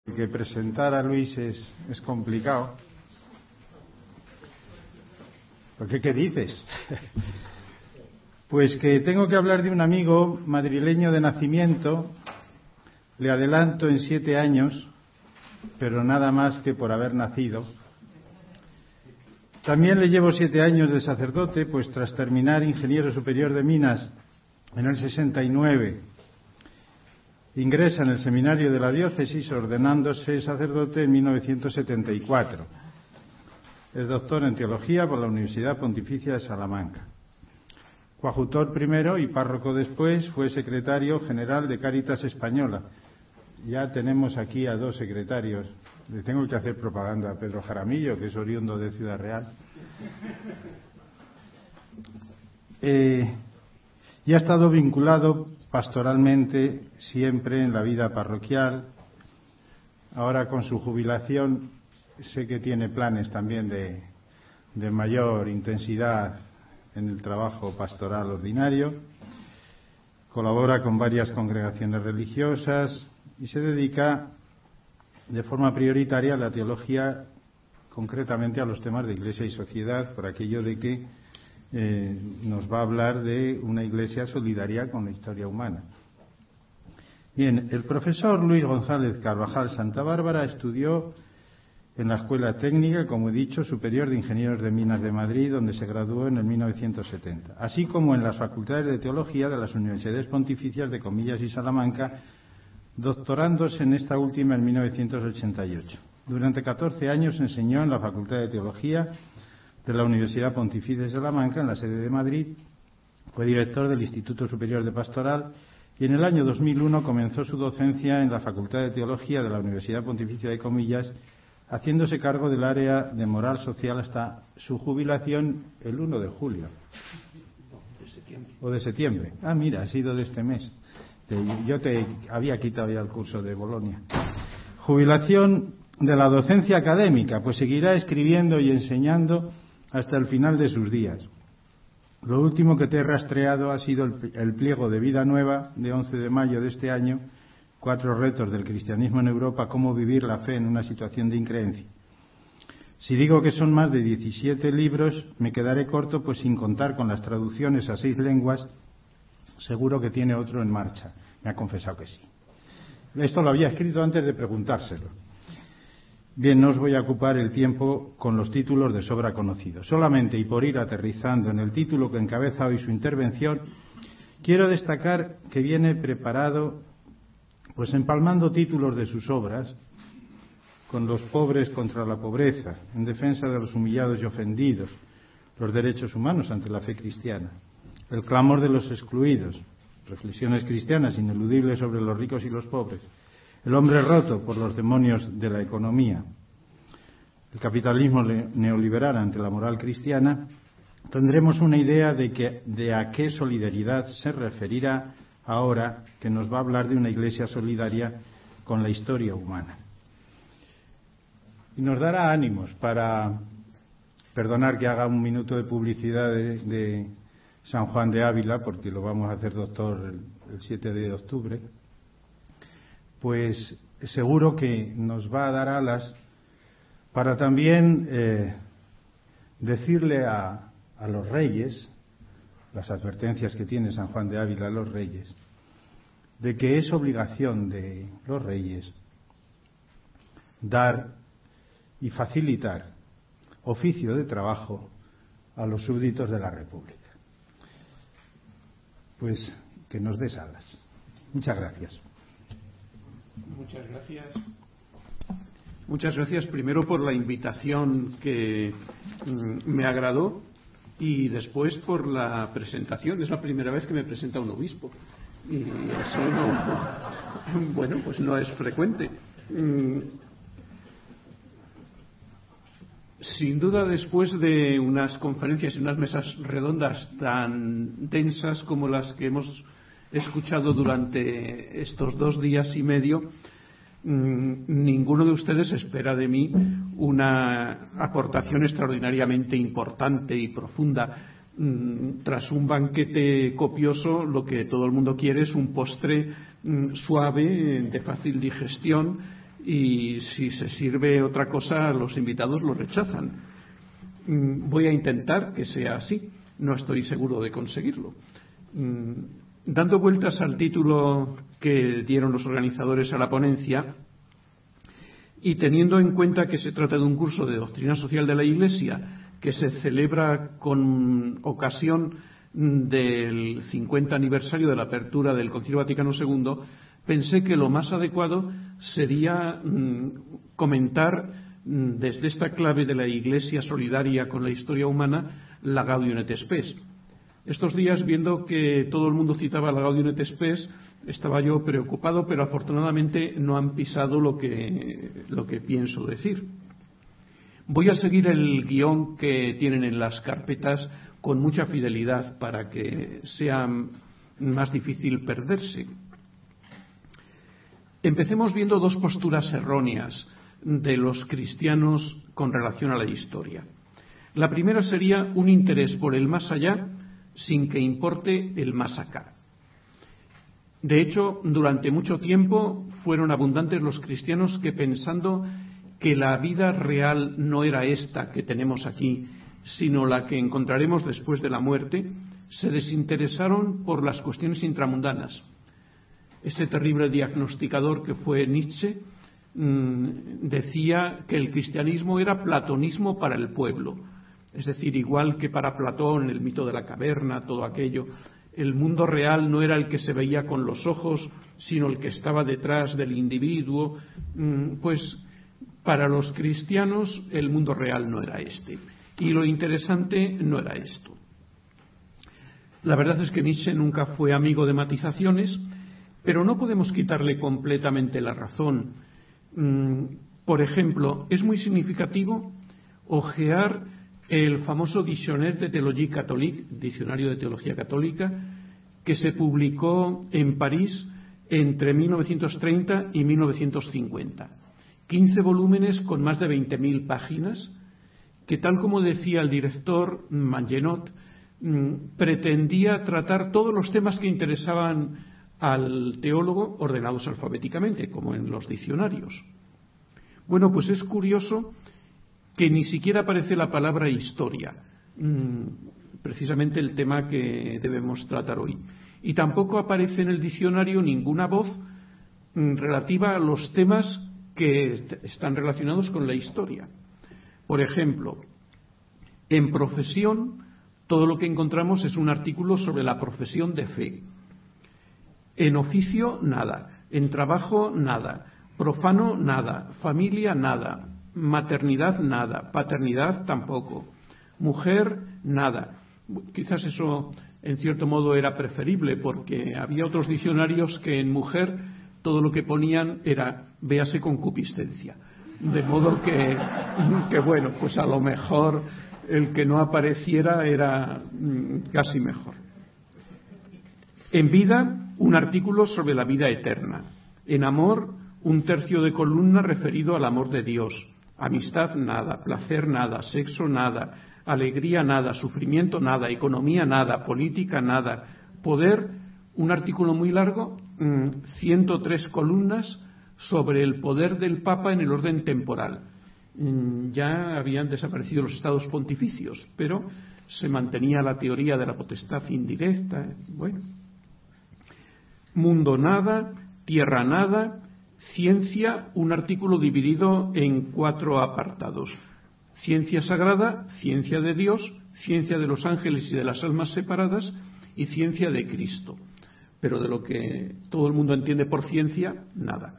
Que presentar a Luis es complicado. ¿Por qué? ¿Qué dices? Pues que tengo que hablar de un amigo madrileño de nacimiento. Le adelanto en 7 años, pero nada más que por haber nacido. También le llevo 7 años de sacerdote, pues tras terminar ingeniero superior de minas en el 69, ingresa en el seminario de la diócesis, ordenándose sacerdote en 1974. Es doctor en teología por la Universidad Pontificia de Salamanca. Coadjutor primero y párroco después, fue secretario general de Cáritas Española. Ya tenemos aquí a 2 secretarios. Le tengo que hacer propaganda a Pedro Jaramillo, que es oriundo de Ciudad Real. Y ha estado vinculado pastoralmente siempre en la vida parroquial. Ahora, con su jubilación, sé que tiene planes también de mayor intensidad en el trabajo pastoral ordinario. Colabora con varias congregaciones religiosas y se dedica de forma prioritaria a la teología, concretamente a los temas de Iglesia y sociedad, por aquello de que nos va a hablar de una Iglesia solidaria con la historia humana. Bien, el profesor Luis González Carvajal Santa Bárbara estudió en la Escuela Técnica, como he dicho, Superior de Ingenieros de Minas de Madrid, donde se graduó en el 1970, así como en las Facultades de Teología de las Universidades Pontificias de Comillas y Salamanca, doctorándose en esta última en 1988. Durante 14 años enseñó en la Facultad de Teología de la Universidad Pontificia de Salamanca, en la sede de Madrid. Fue director del Instituto Superior de Pastoral y en el año 2001 comenzó su docencia en la Facultad de Teología de la Universidad Pontificia de Comillas, haciéndose cargo del área de moral social hasta su jubilación el 1 de julio. O de septiembre. Ah, mira, ha sido de este mes. Yo te había quitado ya el curso de Bolonia. Jubilación de la docencia académica, pues seguirá escribiendo y enseñando hasta el final de sus días. Lo último que te he rastreado ha sido el pliego de Vida Nueva de 11 de mayo de este año, 4 retos del cristianismo en Europa, cómo vivir la fe en una situación de increencia. Si digo que son más de 17 libros, me quedaré corto, pues sin contar con las traducciones a 6 lenguas, seguro que tiene otro en marcha. Me ha confesado que sí. Esto lo había escrito antes de preguntárselo. Bien, no os voy a ocupar el tiempo con los títulos de sobra conocidos. Solamente, y por ir aterrizando en el título que encabeza hoy su intervención, quiero destacar que viene preparado, pues empalmando títulos de sus obras, con los pobres contra la pobreza, en defensa de los humillados y ofendidos, los derechos humanos ante la fe cristiana, el clamor de los excluidos, reflexiones cristianas ineludibles sobre los ricos y los pobres, el hombre roto por los demonios de la economía, el capitalismo neoliberal ante la moral cristiana. Tendremos una idea de a qué solidaridad se referirá ahora que nos va a hablar de una Iglesia solidaria con la historia humana. Y nos dará ánimos para, perdonar que haga un minuto de publicidad de San Juan de Ávila, porque lo vamos a hacer doctor el 7 de octubre, pues seguro que nos va a dar alas para también decirle a los reyes, las advertencias que tiene San Juan de Ávila a los reyes, de que es obligación de los reyes dar y facilitar oficio de trabajo a los súbditos de la República. Pues que nos des alas. Muchas gracias. Muchas gracias. Muchas gracias primero por la invitación que me agradó y después por la presentación. Es la primera vez que me presenta un obispo y eso no, bueno, pues no es frecuente. Sin duda, después de unas conferencias y unas mesas redondas tan densas como las que hemos escuchado durante estos 2 días y medio, ninguno de ustedes espera de mí una aportación extraordinariamente importante y profunda. Tras un banquete copioso, lo que todo el mundo quiere es un postre suave, de fácil digestión y si se sirve otra cosa los invitados lo rechazan. Voy a intentar que sea así, no estoy seguro de conseguirlo. Dando vueltas al título que dieron los organizadores a la ponencia y teniendo en cuenta que se trata de un curso de doctrina social de la Iglesia que se celebra con ocasión del 50 aniversario de la apertura del Concilio Vaticano II, pensé que lo más adecuado sería comentar desde esta clave de la Iglesia solidaria con la historia humana la Gaudium et Spes. Estos días, viendo que todo el mundo citaba la Gaudium et Spes, estaba yo preocupado, pero afortunadamente no han pisado lo que pienso decir. Voy a seguir el guión que tienen en las carpetas con mucha fidelidad para que sea más difícil perderse. Empecemos viendo dos posturas erróneas de los cristianos con relación a la historia. La primera sería un interés por el más allá sin que importe el más acá. De hecho, durante mucho tiempo fueron abundantes los cristianos que, pensando que la vida real no era esta que tenemos aquí, sino la que encontraremos después de la muerte, se desinteresaron por las cuestiones intramundanas. Ese terrible diagnosticador que fue Nietzsche decía que el cristianismo era platonismo para el pueblo, es decir, igual que para Platón, el mito de la caverna, todo aquello, el mundo real no era el que se veía con los ojos, sino el que estaba detrás del individuo. Pues para los cristianos el mundo real no era este, y lo interesante no era esto. La verdad es que Nietzsche nunca fue amigo de matizaciones, pero no podemos quitarle completamente la razón. Por ejemplo, es muy significativo hojear el famoso Dictionnaire de Théologie Catholique, Diccionario de Teología Católica, que se publicó en París entre 1930 y 1950. 15 volúmenes con más de 20.000 páginas, que, tal como decía el director Mangenot, pretendía tratar todos los temas que interesaban al teólogo ordenados alfabéticamente, como en los diccionarios. Bueno, pues es curioso que ni siquiera aparece la palabra historia, precisamente el tema que debemos tratar hoy. Y tampoco aparece en el diccionario ninguna voz relativa a los temas que están relacionados con la historia. Por ejemplo, en profesión, todo lo que encontramos es un artículo sobre la profesión de fe. En oficio, nada. En trabajo, nada. Profano, nada. Familia, nada. Maternidad, nada. Paternidad, tampoco. Mujer, nada. Quizás eso, en cierto modo, era preferible, porque había otros diccionarios que en mujer todo lo que ponían era véase concupiscencia. De modo que bueno, pues a lo mejor el que no apareciera era casi mejor. En vida, un artículo sobre la vida eterna. En amor, un tercio de columna referido al amor de Dios. Amistad, nada. Placer, nada. Sexo, nada. Alegría, nada. Sufrimiento, nada. Economía, nada. Política, nada. Poder, un artículo muy largo, 103 columnas sobre el poder del Papa en el orden temporal. Ya habían desaparecido los estados pontificios, pero se mantenía la teoría de la potestad indirecta. Bueno. Mundo, nada. Tierra, nada. Ciencia, un artículo dividido en 4 apartados. Ciencia sagrada, ciencia de Dios, ciencia de los ángeles y de las almas separadas y ciencia de Cristo. Pero de lo que todo el mundo entiende por ciencia, nada.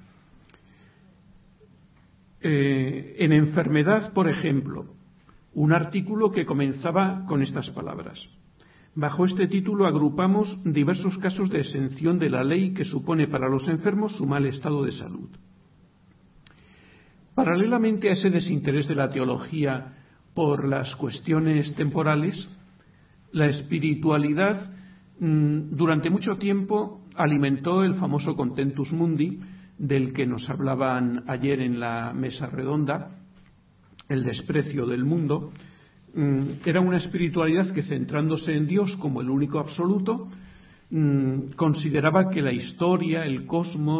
En enfermedad, por ejemplo, un artículo que comenzaba con estas palabras. Bajo este título agrupamos diversos casos de exención de la ley que supone para los enfermos su mal estado de salud. Paralelamente a ese desinterés de la teología por las cuestiones temporales, la espiritualidad durante mucho tiempo alimentó el famoso contentus mundi, del que nos hablaban ayer en la mesa redonda, el desprecio del mundo. Era una espiritualidad que, centrándose en Dios como el único absoluto, consideraba que la historia, el cosmos,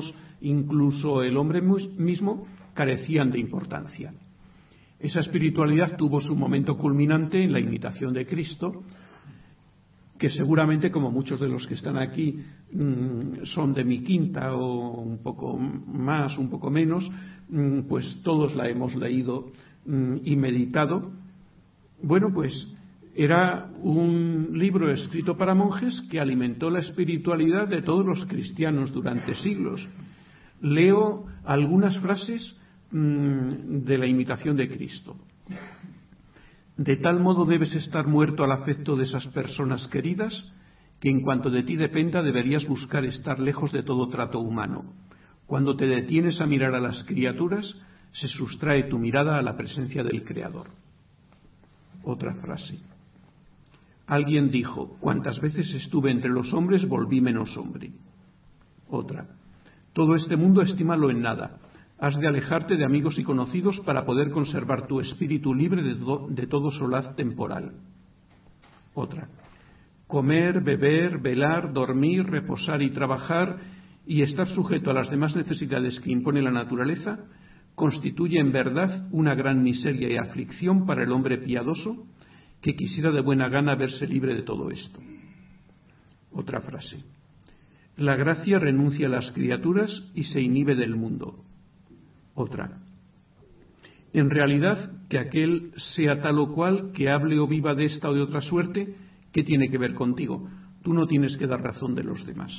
incluso el hombre mismo, carecían de importancia. Esa espiritualidad tuvo su momento culminante en la imitación de Cristo, que seguramente, como muchos de los que están aquí son de mi quinta o un poco más, un poco menos, pues todos la hemos leído y meditado. Bueno, pues era un libro escrito para monjes que alimentó la espiritualidad de todos los cristianos durante siglos. Leo algunas frases de la imitación de Cristo. De tal modo debes estar muerto al afecto de esas personas queridas, que en cuanto de ti dependa deberías buscar estar lejos de todo trato humano. Cuando te detienes a mirar a las criaturas, se sustrae tu mirada a la presencia del Creador. Otra frase. Alguien dijo: cuantas veces estuve entre los hombres, volví menos hombre. Otra. Todo este mundo estímalo en nada. Has de alejarte de amigos y conocidos para poder conservar tu espíritu libre de todo solaz temporal. Otra. Comer, beber, velar, dormir, reposar y trabajar y estar sujeto a las demás necesidades que impone la naturaleza constituye en verdad una gran miseria y aflicción para el hombre piadoso que quisiera de buena gana verse libre de todo esto. Otra frase. La gracia renuncia a las criaturas y se inhibe del mundo. Otra. En realidad, que aquel sea tal o cual, que hable o viva de esta o de otra suerte, ¿qué tiene que ver contigo? Tú no tienes que dar razón de los demás.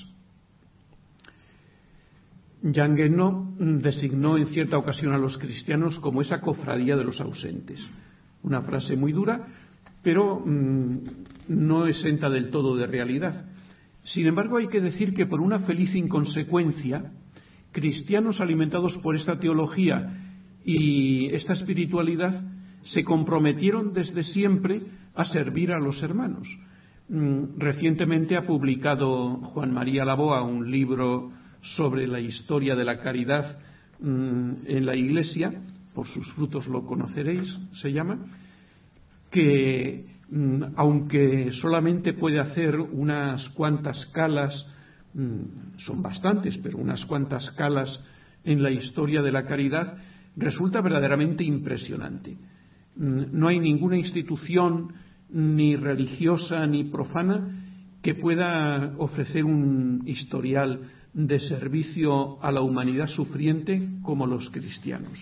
Jean Guénot designó en cierta ocasión a los cristianos como esa cofradía de los ausentes. Una frase muy dura, pero no exenta del todo de realidad. Sin embargo, hay que decir que por una feliz inconsecuencia, cristianos alimentados por esta teología y esta espiritualidad se comprometieron desde siempre a servir a los hermanos. Recientemente ha publicado Juan María Laboa un libro sobre la historia de la caridad en la Iglesia, por sus frutos lo conoceréis, se llama, que aunque solamente puede hacer unas cuantas calas, son bastantes, pero unas cuantas calas en la historia de la caridad, resulta verdaderamente impresionante. No hay ninguna institución, ni religiosa ni profana, que pueda ofrecer un historial de servicio a la humanidad sufriente como los cristianos.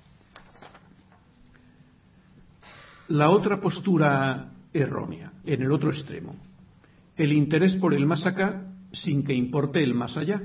La otra postura errónea, en el otro extremo, el interés por el más acá sin que importe el más allá.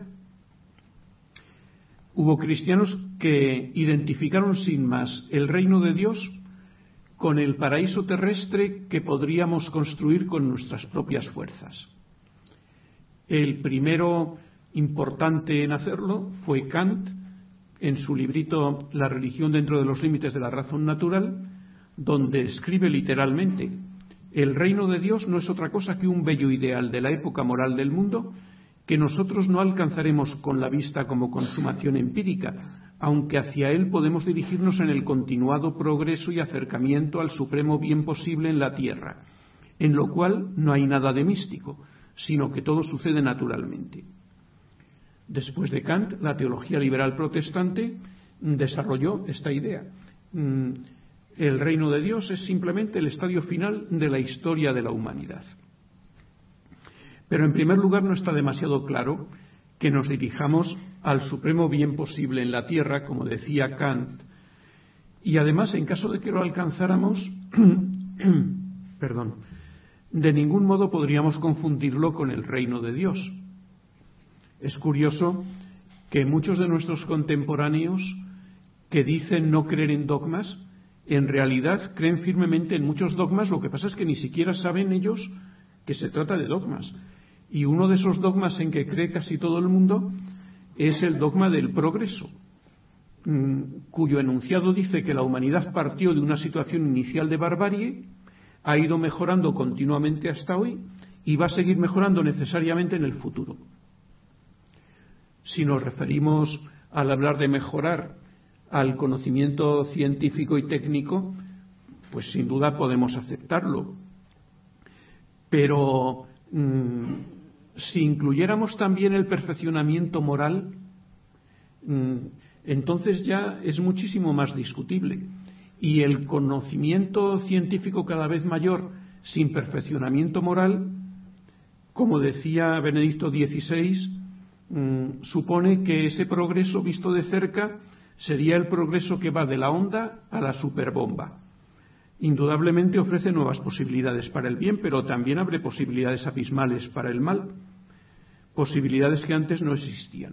Hubo cristianos que identificaron sin más el reino de Dios con el paraíso terrestre que podríamos construir con nuestras propias fuerzas. El primero importante en hacerlo fue Kant, en su librito La religión dentro de los límites de la razón natural, donde escribe literalmente: el reino de Dios no es otra cosa que un bello ideal de la época moral del mundo que nosotros no alcanzaremos con la vista como consumación empírica, aunque hacia él podemos dirigirnos en el continuado progreso y acercamiento al supremo bien posible en la tierra, en lo cual no hay nada de místico, sino que todo sucede naturalmente. Después de Kant, la teología liberal protestante desarrolló esta idea. El reino de Dios es simplemente el estadio final de la historia de la humanidad. Pero en primer lugar no está demasiado claro que nos dirijamos al supremo bien posible en la tierra, como decía Kant, y además, en caso de que lo alcanzáramos, de ningún modo podríamos confundirlo con el reino de Dios. Es curioso que muchos de nuestros contemporáneos que dicen no creer en dogmas, en realidad creen firmemente en muchos dogmas. Lo que pasa es que ni siquiera saben ellos que se trata de dogmas. Y uno de esos dogmas en que cree casi todo el mundo es el dogma del progreso, cuyo enunciado dice que la humanidad partió de una situación inicial de barbarie, ha ido mejorando continuamente hasta hoy y va a seguir mejorando necesariamente en el futuro. Si nos referimos al hablar de mejorar al conocimiento científico y técnico, pues sin duda podemos aceptarlo. Pero si incluyéramos también el perfeccionamiento moral, entonces ya es muchísimo más discutible. Y el conocimiento científico cada vez mayor, sin perfeccionamiento moral, como decía Benedicto XVI, supone que ese progreso visto de cerca sería el progreso que va de la onda a la superbomba. Indudablemente ofrece nuevas posibilidades para el bien, pero también abre posibilidades abismales para el mal, posibilidades que antes no existían.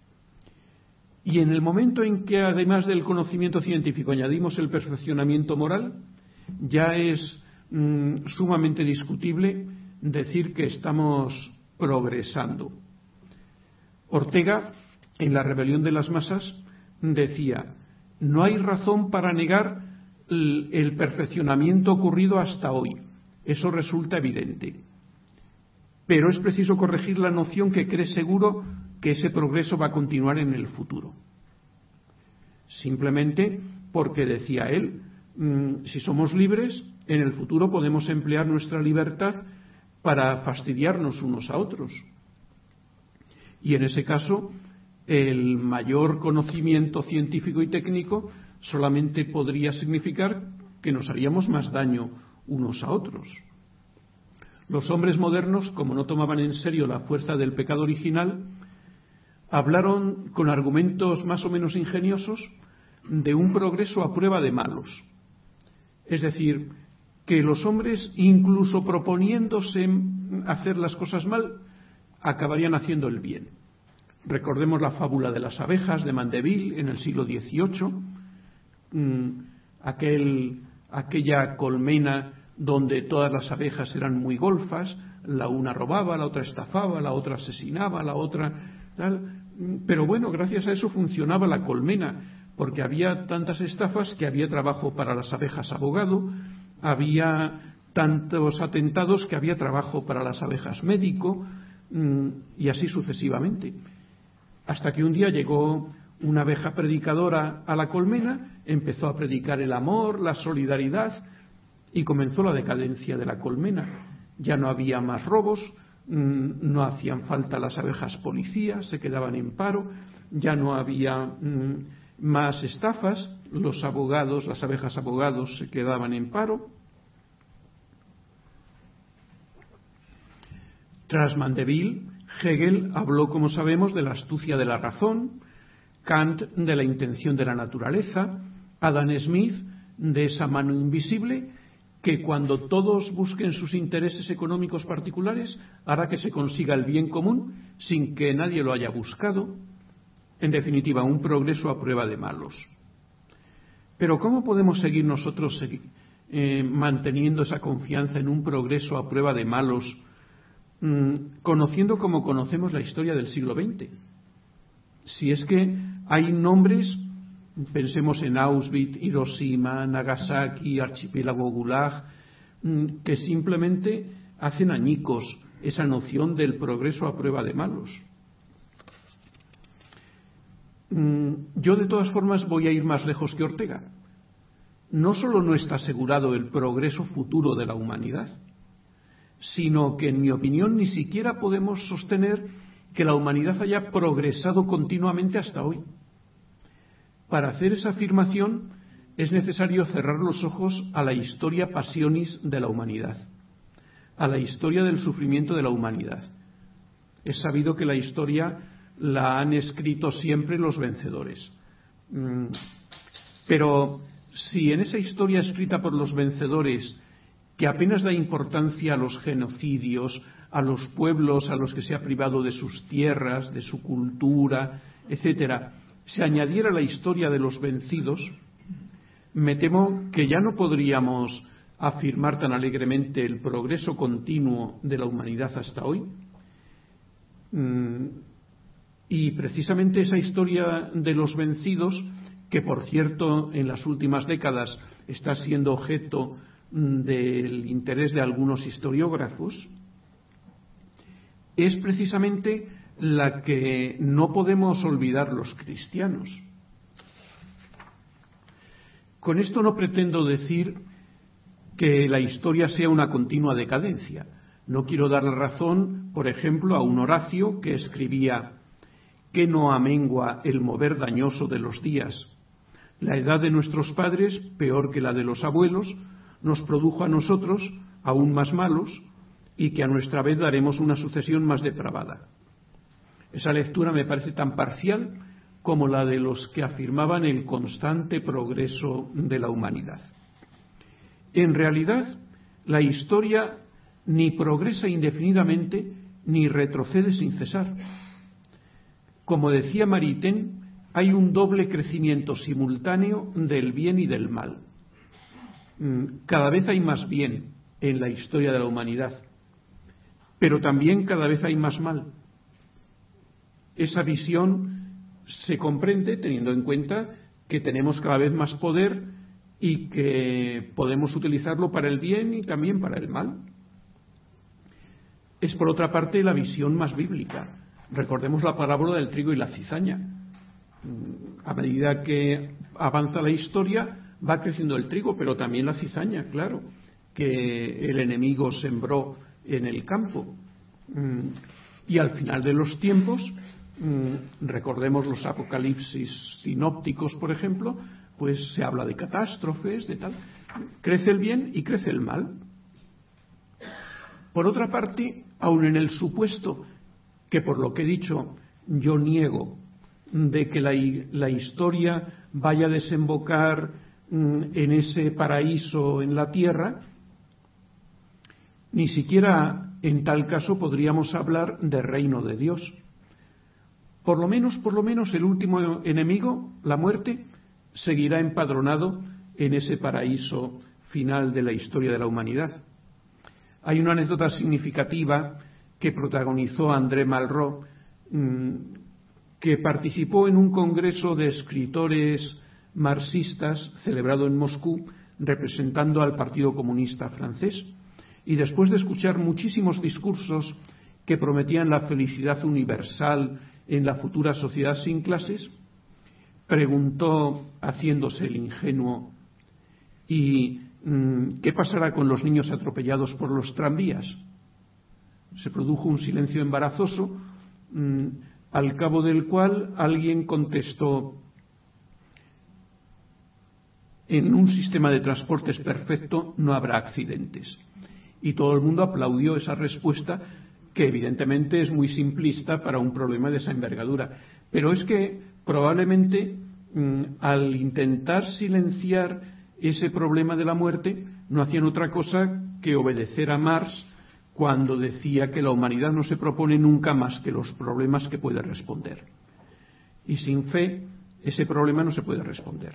Y en el momento en que, además del conocimiento científico, añadimos el perfeccionamiento moral, ya es sumamente discutible decir que estamos progresando. Ortega, en La rebelión de las masas, decía: no hay razón para negar el perfeccionamiento ocurrido hasta hoy. Eso resulta evidente. Pero es preciso corregir la noción que cree seguro que ese progreso va a continuar en el futuro. Simplemente porque, decía él, si somos libres, en el futuro podemos emplear nuestra libertad para fastidiarnos unos a otros. Y en ese caso, el mayor conocimiento científico y técnico solamente podría significar que nos haríamos más daño unos a otros. Los hombres modernos, como no tomaban en serio la fuerza del pecado original, hablaron con argumentos más o menos ingeniosos de un progreso a prueba de malos. Es decir, que los hombres, incluso proponiéndose hacer las cosas mal, acabarían haciendo el bien. Recordemos la fábula de las abejas de Mandeville en el siglo XVIII, aquella colmena donde todas las abejas eran muy golfas, la una robaba, la otra estafaba, la otra asesinaba, la otra tal. Pero bueno, gracias a eso funcionaba la colmena, porque había tantas estafas que había trabajo para las abejas abogado, había tantos atentados que había trabajo para las abejas médico, y así sucesivamente. Hasta que un día llegó una abeja predicadora a la colmena, empezó a predicar el amor, la solidaridad, y comenzó la decadencia de la colmena. Ya no había más robos, no hacían falta las abejas policías, se quedaban en paro, ya no había más estafas, los abogados, las abejas abogados se quedaban en paro. Tras Mandeville, Hegel habló, como sabemos, de la astucia de la razón, Kant de la intención de la naturaleza, Adam Smith de esa mano invisible que, cuando todos busquen sus intereses económicos particulares, hará que se consiga el bien común sin que nadie lo haya buscado. En definitiva, un progreso a prueba de malos. Pero ¿cómo podemos seguir nosotros manteniendo esa confianza en un progreso a prueba de malos, conociendo como conocemos la historia del siglo XX? Si es que hay nombres, pensemos en Auschwitz, Hiroshima, Nagasaki, Archipiélago Gulag, que simplemente hacen añicos esa noción del progreso a prueba de malos. Yo, de todas formas, voy a ir más lejos que Ortega. No solo no está asegurado el progreso futuro de la humanidad, sino que, en mi opinión, ni siquiera podemos sostener que la humanidad haya progresado continuamente hasta hoy. Para hacer esa afirmación es necesario cerrar los ojos a la historia passionis de la humanidad, a la historia del sufrimiento de la humanidad. Es sabido que la historia la han escrito siempre los vencedores. Pero si en esa historia escrita por los vencedores, que apenas da importancia a los genocidios, a los pueblos a los que se ha privado de sus tierras, de su cultura, etcétera, se añadiera la historia de los vencidos, me temo que ya no podríamos afirmar tan alegremente el progreso continuo de la humanidad hasta hoy. Y precisamente esa historia de los vencidos, que por cierto en las últimas décadas está siendo objeto del interés de algunos historiógrafos, es precisamente la que no podemos olvidar los cristianos. Con esto no pretendo decir que la historia sea una continua decadencia. No quiero dar razón, por ejemplo, a un Horacio que escribía: que no amengua el mover dañoso de los días. La edad de nuestros padres, peor que la de los abuelos, nos produjo a nosotros aún más malos, y que a nuestra vez daremos una sucesión más depravada. Esa lectura me parece tan parcial como la de los que afirmaban el constante progreso de la humanidad. En realidad, la historia ni progresa indefinidamente ni retrocede sin cesar. Como decía Maritain, hay un doble crecimiento simultáneo del bien y del mal. Cada vez hay más bien en la historia de la humanidad, pero también cada vez hay más mal. Esa visión se comprende teniendo en cuenta que tenemos cada vez más poder y que podemos utilizarlo para el bien y también para el mal. Es, por otra parte, la visión más bíblica. Recordemos la parábola del trigo y la cizaña. A medida que avanza la historia, va creciendo el trigo, pero también la cizaña, claro, que el enemigo sembró en el campo. Y al final de los tiempos, recordemos los apocalipsis sinópticos, por ejemplo, pues se habla de catástrofes, de tal. Crece el bien y crece el mal. Por otra parte, aun en el supuesto que, por lo que he dicho, yo niego de que la historia vaya a desembocar en ese paraíso en la tierra, ni siquiera en tal caso podríamos hablar de reino de Dios. Por lo menos el último enemigo, la muerte, seguirá empadronado en ese paraíso final de la historia de la humanidad. Hay una anécdota significativa que protagonizó André Malraux, que participó en un congreso de escritores marxistas celebrado en Moscú, representando al Partido Comunista francés, y después de escuchar muchísimos discursos que prometían la felicidad universal en la futura sociedad sin clases, preguntó, haciéndose el ingenuo: ¿y qué pasará con los niños atropellados por los tranvías? Se produjo un silencio embarazoso, al cabo del cual alguien contestó: en un sistema de transportes perfecto no habrá accidentes. Y todo el mundo aplaudió esa respuesta, que evidentemente es muy simplista para un problema de esa envergadura. Pero es que probablemente al intentar silenciar ese problema de la muerte no hacían otra cosa que obedecer a Marx cuando decía que la humanidad no se propone nunca más que los problemas que puede responder. Y sin fe, ese problema no se puede responder.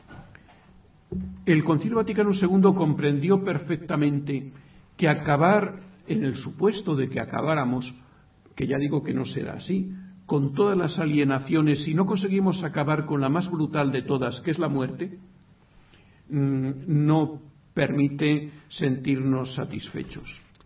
El Concilio Vaticano II comprendió perfectamente que acabar, en el supuesto de que acabáramos, que ya digo que no será así, con todas las alienaciones, si no conseguimos acabar con la más brutal de todas, que es la muerte, no permite sentirnos satisfechos.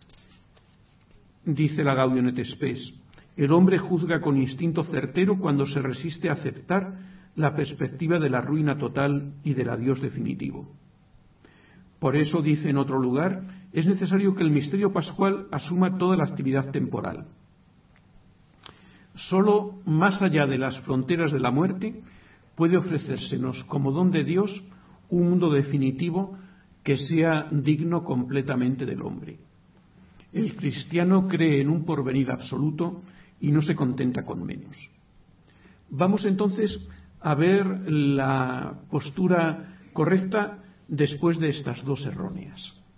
Dice la Gaudium et Spes: el hombre juzga con instinto certero cuando se resiste a aceptar la perspectiva de la ruina total y del adiós definitivo. Por eso, dice en otro lugar, es necesario que el misterio pascual asuma toda la actividad temporal. Solo más allá de las fronteras de la muerte puede ofrecérsenos como don de Dios un mundo definitivo que sea digno completamente del hombre. El cristiano cree en un porvenir absoluto y no se contenta con menos. Vamos entonces a ver la postura correcta después de estas dos erróneas: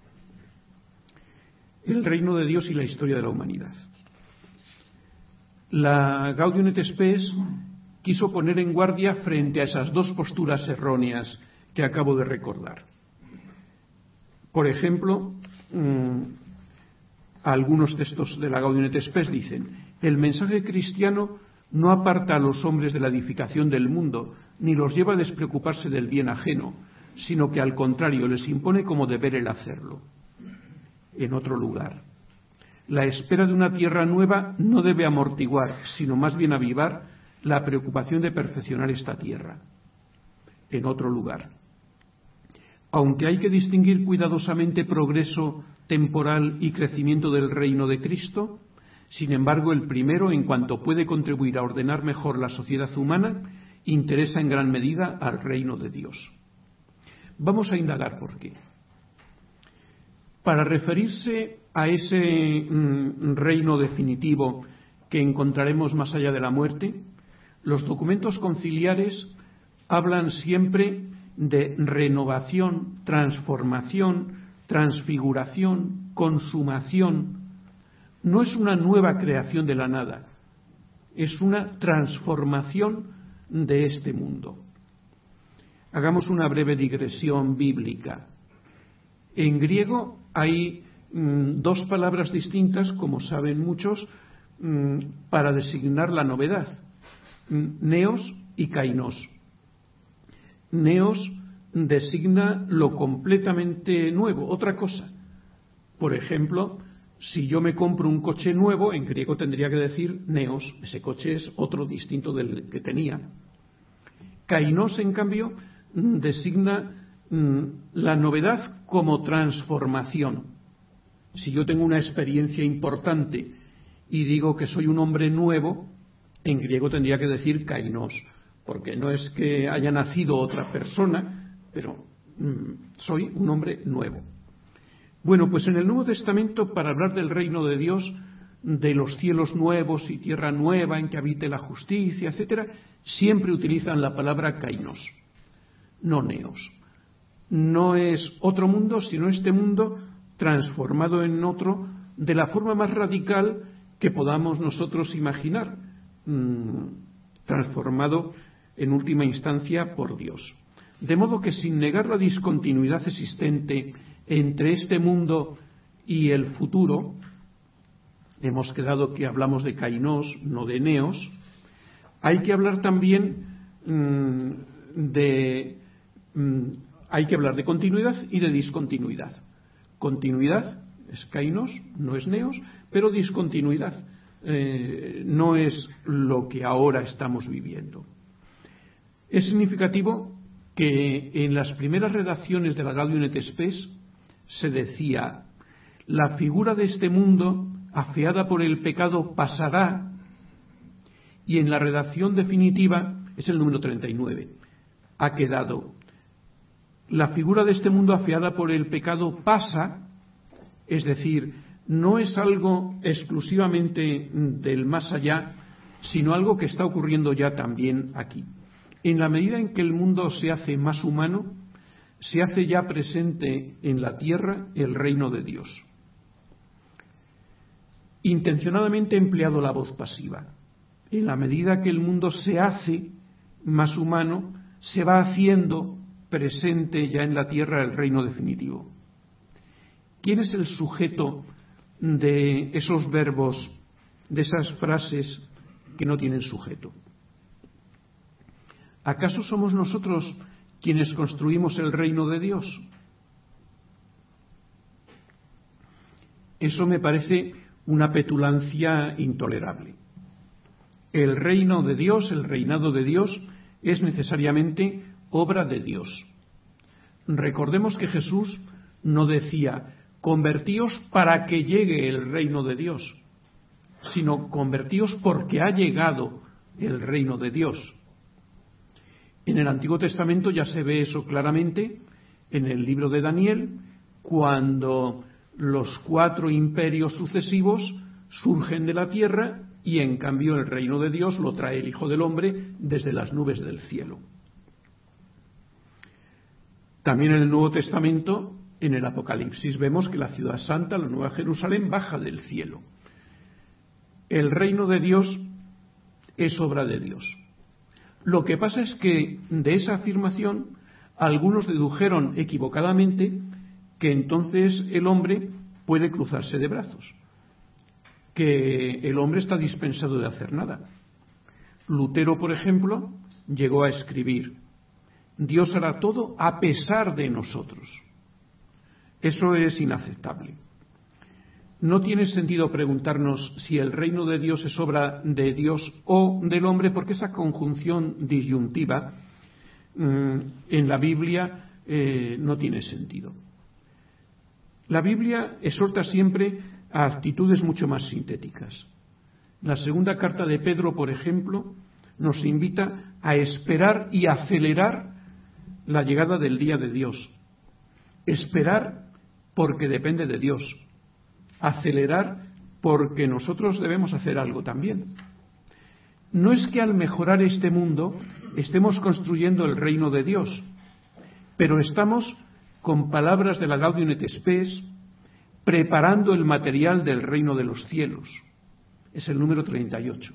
el reino de Dios y la historia de la humanidad. La Gaudium et Spes quiso poner en guardia frente a esas dos posturas erróneas que acabo de recordar. Por ejemplo, algunos textos de la Gaudium et Spes dicen: el mensaje cristiano no aparta a los hombres de la edificación del mundo, ni los lleva a despreocuparse del bien ajeno, sino que al contrario les impone como deber el hacerlo. En otro lugar: la espera de una tierra nueva no debe amortiguar, sino más bien avivar la preocupación de perfeccionar esta tierra. En otro lugar: aunque hay que distinguir cuidadosamente progreso temporal y crecimiento del reino de Cristo, Sin embargo, el primero, en cuanto puede contribuir a ordenar mejor la sociedad humana, interesa en gran medida al reino de Dios. Vamos a indagar por qué. Para referirse a ese reino definitivo que encontraremos más allá de la muerte, los documentos conciliares hablan siempre de renovación, transformación, transfiguración, consumación. No es una nueva creación de la nada, es una transformación de este mundo. Hagamos una breve digresión bíblica. En griego hay dos palabras distintas, como saben muchos, para designar la novedad: neos y kainos. Neos designa lo completamente nuevo, otra cosa. Por ejemplo, si yo me compro un coche nuevo, en griego tendría que decir neos, ese coche es otro distinto del que tenía. Kainos, en cambio, designa la novedad como transformación. Si yo tengo una experiencia importante y digo que soy un hombre nuevo, en griego tendría que decir kainos, porque no es que haya nacido otra persona, pero soy un hombre nuevo. Bueno, pues en el Nuevo Testamento, para hablar del reino de Dios, de los cielos nuevos y tierra nueva en que habite la justicia, etcétera, siempre utilizan la palabra kainos, no neos. No es otro mundo, sino este mundo transformado en otro de la forma más radical que podamos nosotros imaginar, transformado en última instancia por Dios. De modo que, sin negar la discontinuidad existente entre este mundo y el futuro, hemos quedado que hablamos de kainos, no de neos, hay que hablar también hay que hablar de continuidad y de discontinuidad. Continuidad es kainos, no es neos, pero discontinuidad no es lo que ahora estamos viviendo. Es significativo que en las primeras redacciones de la Gaudium et Spes se decía: la figura de este mundo, afeada por el pecado, pasará, y en la redacción definitiva, es el número 39, ha quedado: la figura de este mundo afeada por el pecado pasa, es decir, no es algo exclusivamente del más allá, sino algo que está ocurriendo ya también aquí. En la medida en que el mundo se hace más humano, se hace ya presente en la tierra el reino de Dios. Intencionadamente he empleado la voz pasiva. En la medida que el mundo se hace más humano, se va haciendo presente ya en la tierra el reino definitivo. ¿Quién es el sujeto de esos verbos, de esas frases que no tienen sujeto? ¿Acaso somos nosotros quienes construimos el reino de Dios? Eso me parece una petulancia intolerable. El reino de Dios, el reinado de Dios, es necesariamente obra de Dios. Recordemos que Jesús no decía: convertíos para que llegue el reino de Dios, sino convertíos porque ha llegado el reino de Dios. En el Antiguo Testamento ya se ve eso claramente en el libro de Daniel, cuando los 4 imperios sucesivos surgen de la tierra y en cambio el reino de Dios lo trae el Hijo del Hombre desde las nubes del cielo. También en el Nuevo Testamento, en el Apocalipsis, vemos que la ciudad santa, la Nueva Jerusalén, baja del cielo. El reino de Dios es obra de Dios. Lo que pasa es que de esa afirmación algunos dedujeron equivocadamente que entonces el hombre puede cruzarse de brazos, que el hombre está dispensado de hacer nada. Lutero, por ejemplo, llegó a escribir: Dios hará todo a pesar de nosotros. Eso es inaceptable. No tiene sentido preguntarnos si el reino de Dios es obra de Dios o del hombre, porque esa conjunción disyuntiva en la Biblia no tiene sentido. La Biblia exhorta siempre a actitudes mucho más sintéticas. La segunda carta de Pedro, por ejemplo, nos invita a esperar y acelerar la llegada del día de Dios. Esperar porque depende de Dios. Acelerar porque nosotros debemos hacer algo también. No es que al mejorar este mundo estemos construyendo el reino de Dios, pero estamos, con palabras de la Gaudium et Spes, preparando el material del reino de los cielos. Es el número 38.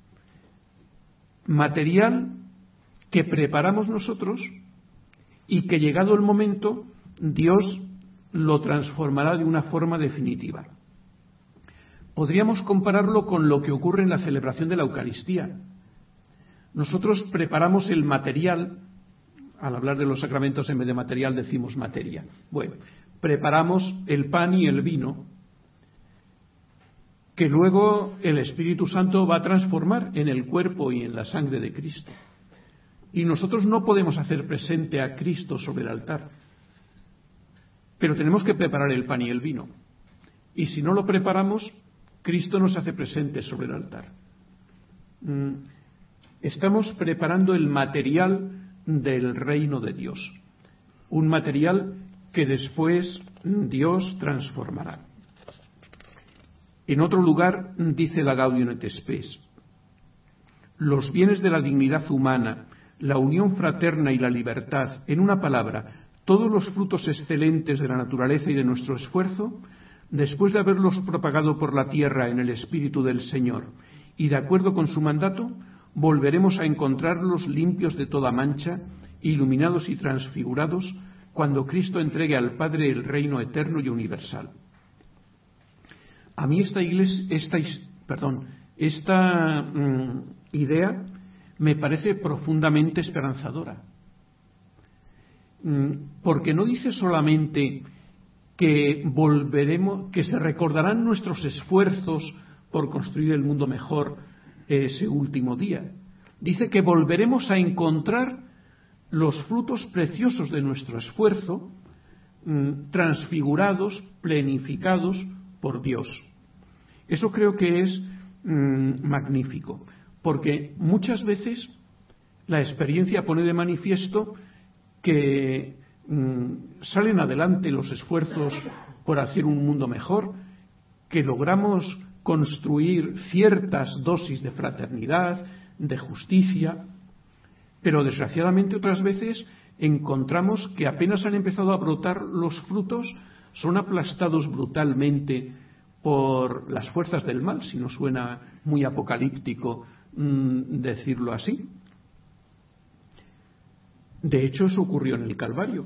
Material que preparamos nosotros y que, llegado el momento, Dios lo transformará de una forma definitiva. Podríamos compararlo con lo que ocurre en la celebración de la Eucaristía. Nosotros preparamos el material. Al hablar de los sacramentos, en vez de material decimos materia. Bueno, preparamos el pan y el vino, que luego el Espíritu Santo va a transformar en el cuerpo y en la sangre de Cristo. Y nosotros no podemos hacer presente a Cristo sobre el altar, pero tenemos que preparar el pan y el vino. Y si no lo preparamos, Cristo nos hace presente sobre el altar. Estamos preparando el material del reino de Dios, un material que después Dios transformará. En otro lugar dice la Gaudium et Spes: los bienes de la dignidad humana, la unión fraterna y la libertad, en una palabra, todos los frutos excelentes de la naturaleza y de nuestro esfuerzo, después de haberlos propagado por la tierra en el Espíritu del Señor y de acuerdo con su mandato, volveremos a encontrarlos limpios de toda mancha, iluminados y transfigurados, cuando Cristo entregue al Padre el reino eterno y universal. A mí esta idea me parece profundamente esperanzadora, porque no dice solamente que que se recordarán nuestros esfuerzos por construir el mundo mejor ese último día. Dice que volveremos a encontrar los frutos preciosos de nuestro esfuerzo, transfigurados, plenificados por Dios. Eso creo que es magnífico, porque muchas veces la experiencia pone de manifiesto que salen adelante los esfuerzos por hacer un mundo mejor, que logramos construir ciertas dosis de fraternidad, de justicia, pero desgraciadamente otras veces encontramos que apenas han empezado a brotar los frutos, son aplastados brutalmente por las fuerzas del mal, si no suena muy apocalíptico decirlo así. De hecho, eso ocurrió en el Calvario.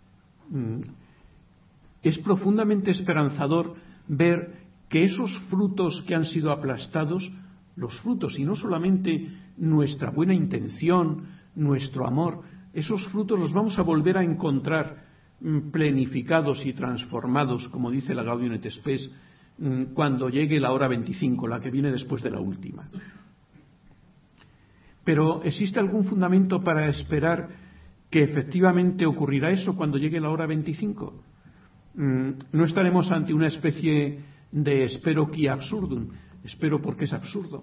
Es profundamente esperanzador ver que esos frutos que han sido aplastados, los frutos, y no solamente nuestra buena intención, nuestro amor, esos frutos los vamos a volver a encontrar plenificados y transformados, como dice la Gaudium et Spes, cuando llegue la hora 25, la que viene después de la última. Pero ¿existe algún fundamento para esperar que efectivamente ocurrirá eso cuando llegue la hora 25? ¿No estaremos ante una especie de espero qui absurdum? Espero porque es absurdo.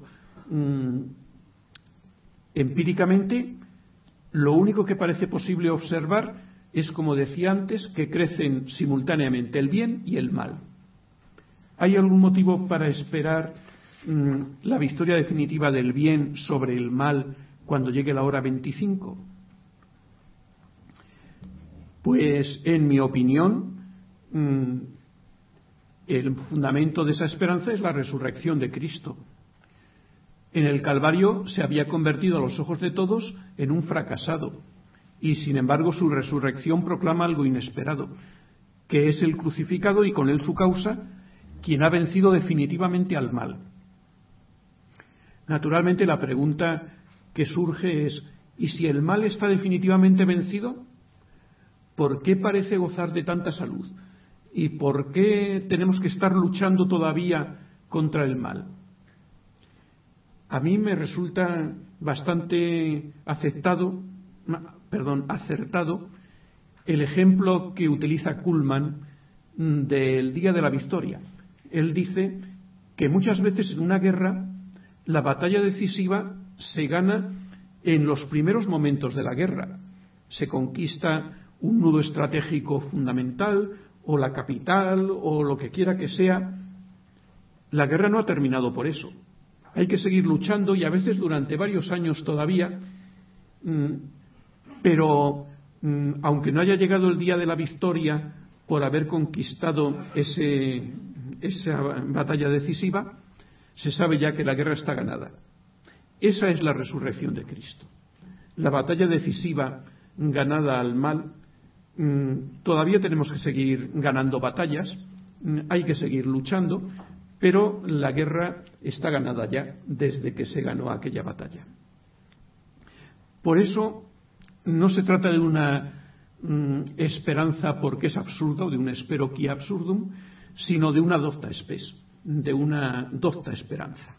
Empíricamente, lo único que parece posible observar es, como decía antes, que crecen simultáneamente el bien y el mal. ¿Hay algún motivo para esperar la victoria definitiva del bien sobre el mal cuando llegue la hora 25? Pues, en mi opinión, el fundamento de esa esperanza es la resurrección de Cristo. En el Calvario se había convertido a los ojos de todos en un fracasado, y sin embargo su resurrección proclama algo inesperado, que es el crucificado y con él su causa, quien ha vencido definitivamente al mal. Naturalmente la pregunta que surge es: ¿y si el mal está definitivamente vencido? ¿Por qué parece gozar de tanta salud? ¿Y por qué tenemos que estar luchando todavía contra el mal? A mí me resulta bastante acertado el ejemplo que utiliza Kuhlmann del día de la victoria. Él dice que muchas veces en una guerra La batalla decisiva se gana en los primeros momentos de la guerra. Se conquista un nudo estratégico fundamental, o la capital, o lo que quiera que sea. La guerra no ha terminado por eso. Hay que seguir luchando, y a veces durante varios años todavía, pero aunque no haya llegado el día de la victoria por haber conquistado esa batalla decisiva, se sabe ya que la guerra está ganada. Esa es la resurrección de Cristo. La batalla decisiva ganada al mal. Todavía tenemos que seguir ganando batallas, hay que seguir luchando, pero la guerra está ganada ya desde que se ganó aquella batalla. Por eso no se trata de una esperanza porque es absurda, o de un spero qui absurdum, sino de una docta spes, de una docta esperanza.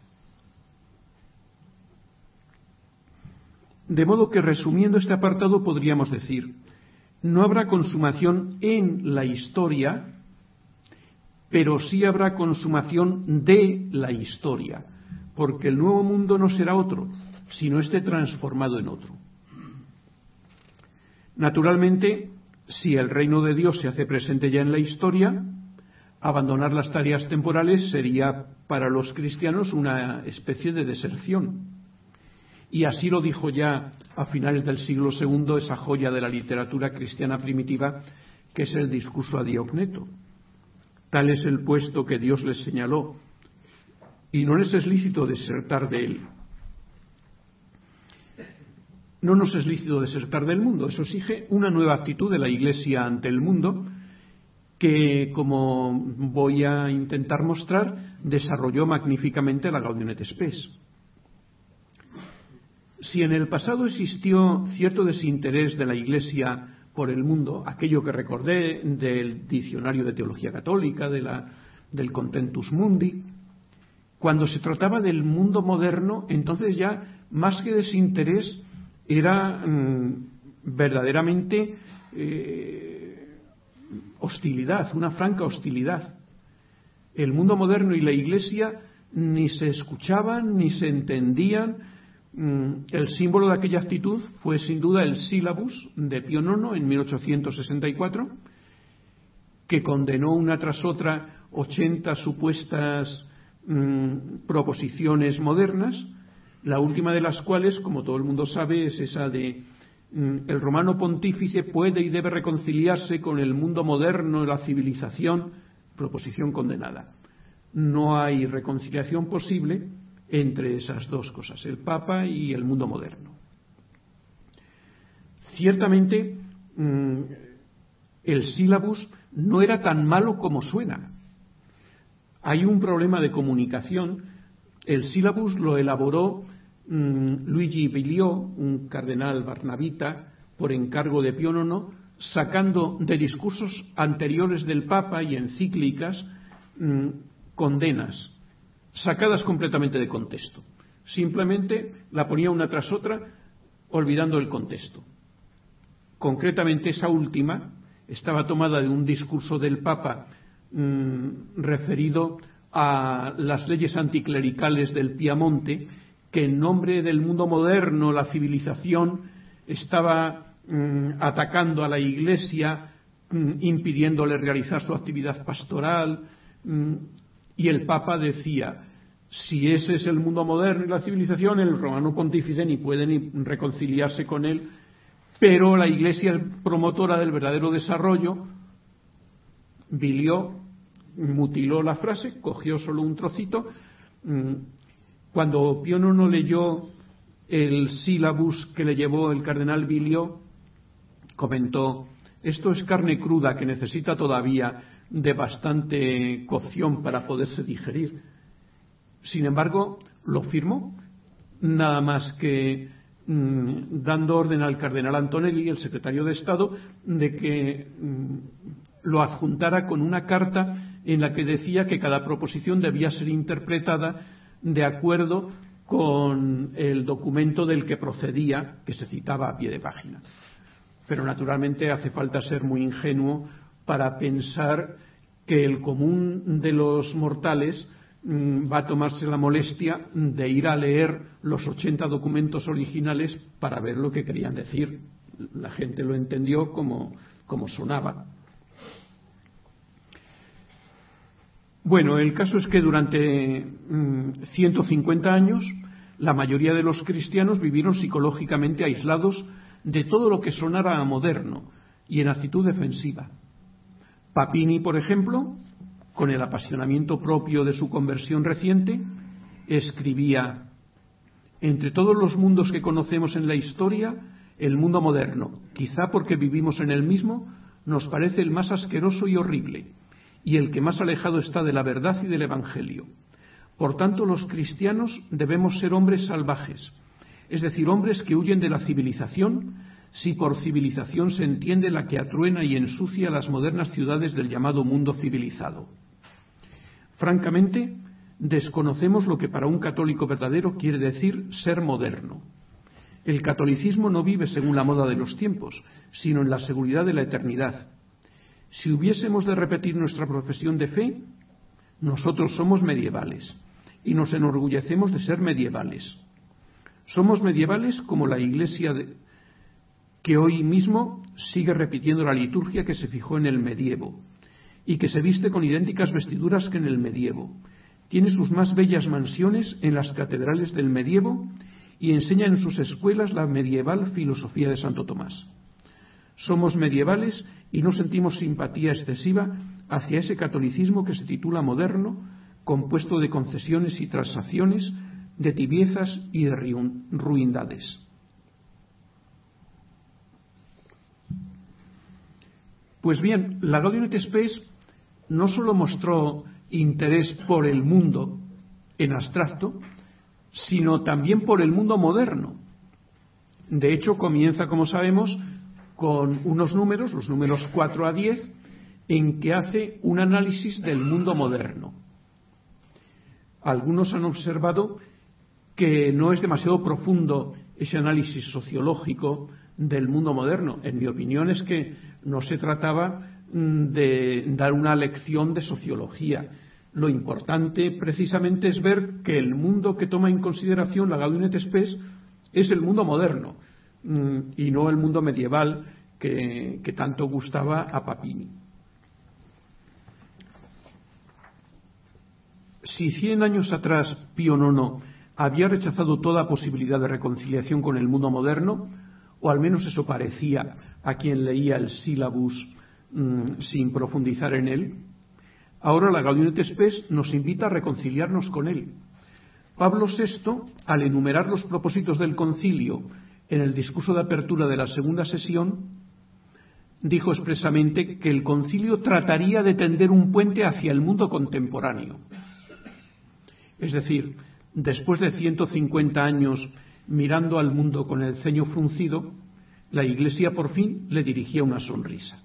De modo que, resumiendo este apartado, podríamos decir: no habrá consumación en la historia, pero sí habrá consumación de la historia, porque el nuevo mundo no será otro, sino esté transformado en otro. Naturalmente, si el reino de Dios se hace presente ya en la historia, abandonar las tareas temporales sería para los cristianos una especie de deserción. Y así lo dijo ya a finales del siglo II esa joya de la literatura cristiana primitiva, que es el Discurso a Diocneto. Tal es el puesto que Dios les señaló, y no les es lícito desertar de él. No nos es lícito desertar del mundo. Eso exige una nueva actitud de la Iglesia ante el mundo, que, como voy a intentar mostrar, desarrolló magníficamente la Gaudium et Spes. Si en el pasado existió cierto desinterés de la Iglesia por el mundo, aquello que recordé del Diccionario de Teología Católica, del Contentus Mundi, cuando se trataba del mundo moderno, entonces ya, más que desinterés, era verdaderamente hostilidad, una franca hostilidad. El mundo moderno y la Iglesia ni se escuchaban ni se entendían. El símbolo de aquella actitud fue sin duda el Sílabus de Pío IX en 1864, que condenó una tras otra 80 supuestas proposiciones modernas, la última de las cuales, como todo el mundo sabe, es esa de el romano pontífice puede y debe reconciliarse con el mundo moderno y la civilización, proposición condenada. No hay reconciliación posible entre esas dos cosas, el Papa y el mundo moderno. Ciertamente, el Sílabus no era tan malo como suena. Hay un problema de comunicación. El Sílabus lo elaboró Luigi Biliò, un cardenal barnabita, por encargo de Pío IX, sacando de discursos anteriores del Papa y encíclicas condenas, sacadas completamente de contexto. Simplemente la ponía una tras otra, olvidando el contexto. Concretamente, esa última estaba tomada de un discurso del Papa referido a las leyes anticlericales del Piamonte, que en nombre del mundo moderno, la civilización, estaba atacando a la Iglesia, impidiéndole realizar su actividad pastoral, y el Papa decía: si ese es el mundo moderno y la civilización, el romano pontífice ni puede ni reconciliarse con él, pero la Iglesia es promotora del verdadero desarrollo. Biliò mutiló la frase, cogió solo un trocito. Cuando Pío IX leyó el Sílabus que le llevó el cardenal Biliò, comentó: esto es carne cruda que necesita todavía de bastante cocción para poderse digerir. Sin embargo, lo firmó, nada más que dando orden al cardenal Antonelli, el secretario de Estado, de que lo adjuntara con una carta en la que decía que cada proposición debía ser interpretada de acuerdo con el documento del que procedía, que se citaba a pie de página. Pero naturalmente hace falta ser muy ingenuo para pensar que el común de los mortales va a tomarse la molestia de ir a leer los 80 documentos originales para ver lo que querían decir. La gente lo entendió como sonaba. Bueno, el caso es que durante 150 años la mayoría de los cristianos vivieron psicológicamente aislados de todo lo que sonara a moderno y en actitud defensiva. Papini, por ejemplo, con el apasionamiento propio de su conversión reciente, escribía: entre todos los mundos que conocemos en la historia, el mundo moderno, quizá porque vivimos en el mismo, nos parece el más asqueroso y horrible, y el que más alejado está de la verdad y del Evangelio. Por tanto, los cristianos debemos ser hombres salvajes, es decir, hombres que huyen de la civilización, si por civilización se entiende la que atruena y ensucia las modernas ciudades del llamado mundo civilizado. Francamente, desconocemos lo que para un católico verdadero quiere decir ser moderno. El catolicismo no vive según la moda de los tiempos, sino en la seguridad de la eternidad. Si hubiésemos de repetir nuestra profesión de fe, nosotros somos medievales y nos enorgullecemos de ser medievales. Somos medievales como la Iglesia que hoy mismo sigue repitiendo la liturgia que se fijó en el medievo y que se viste con idénticas vestiduras que en el medievo. Tiene sus más bellas mansiones en las catedrales del medievo y enseña en sus escuelas la medieval filosofía de Santo Tomás. Somos medievales y no sentimos simpatía excesiva hacia ese catolicismo que se titula moderno, compuesto de concesiones y transacciones, de tibiezas y de ruindades. Pues bien, la Gaudium et Spes no solo mostró interés por el mundo en abstracto, sino también por el mundo moderno. De hecho, comienza, como sabemos, con unos números, los números 4 a 10, en que hace un análisis del mundo moderno. Algunos han observado que no es demasiado profundo ese análisis sociológico del mundo moderno. En mi opinión es que no se trataba de dar una lección de sociología. Lo importante precisamente es ver que el mundo que toma en consideración la Gaudium et Spes es el mundo moderno y no el mundo medieval que tanto gustaba a Papini. Si 100 años atrás Pío IX había rechazado toda posibilidad de reconciliación con el mundo moderno, o al menos eso parecía a quien leía el sílabus sin profundizar en él, ahora la Gaudium et Spes nos invita a reconciliarnos con él. Pablo VI, al enumerar los propósitos del concilio en el discurso de apertura de la segunda sesión, dijo expresamente que el concilio trataría de tender un puente hacia el mundo contemporáneo. Es decir, después de 150 años mirando al mundo con el ceño fruncido, la Iglesia por fin le dirigía una sonrisa.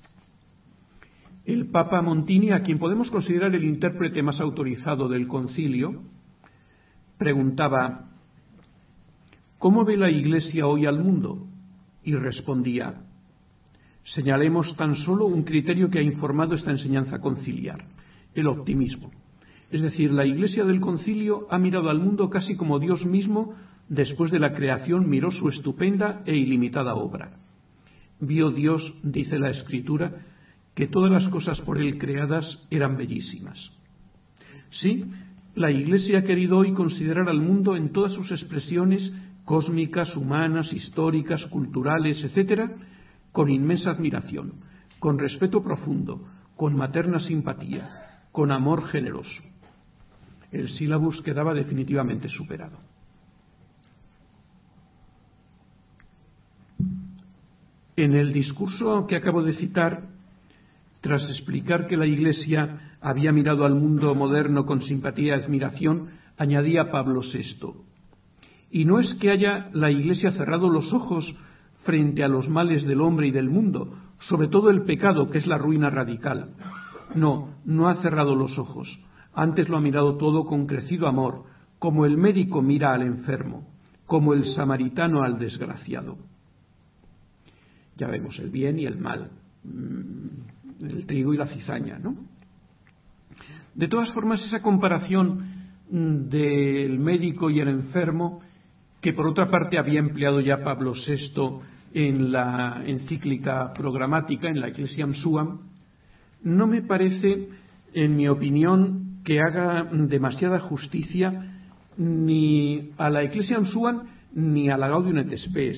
El Papa Montini, a quien podemos considerar el intérprete más autorizado del concilio, preguntaba: ¿cómo ve la Iglesia hoy al mundo? Y respondía: señalemos tan solo un criterio que ha informado esta enseñanza conciliar, el optimismo. Es decir, la Iglesia del concilio ha mirado al mundo casi como Dios mismo, después de la creación, miró su estupenda e ilimitada obra. Vio Dios, dice la Escritura, que todas las cosas por Él creadas eran bellísimas. Sí, la Iglesia ha querido hoy considerar al mundo en todas sus expresiones cósmicas, humanas, históricas, culturales, etc., con inmensa admiración, con respeto profundo, con materna simpatía, con amor generoso. El sílabus quedaba definitivamente superado. En el discurso que acabo de citar, tras explicar que la Iglesia había mirado al mundo moderno con simpatía y admiración, añadía Pablo VI: y no es que haya la Iglesia cerrado los ojos frente a los males del hombre y del mundo, sobre todo el pecado, que es la ruina radical. No, no ha cerrado los ojos. Antes lo ha mirado todo con crecido amor, como el médico mira al enfermo, como el samaritano al desgraciado. Ya vemos el bien y el mal, el trigo y la cizaña, ¿no? De todas formas, esa comparación del médico y el enfermo, que por otra parte había empleado ya Pablo VI en la encíclica programática, en la Ecclesiam Suam, no me parece, en mi opinión, que haga demasiada justicia ni a la Ecclesiam Suam ni a la Gaudium et Spes.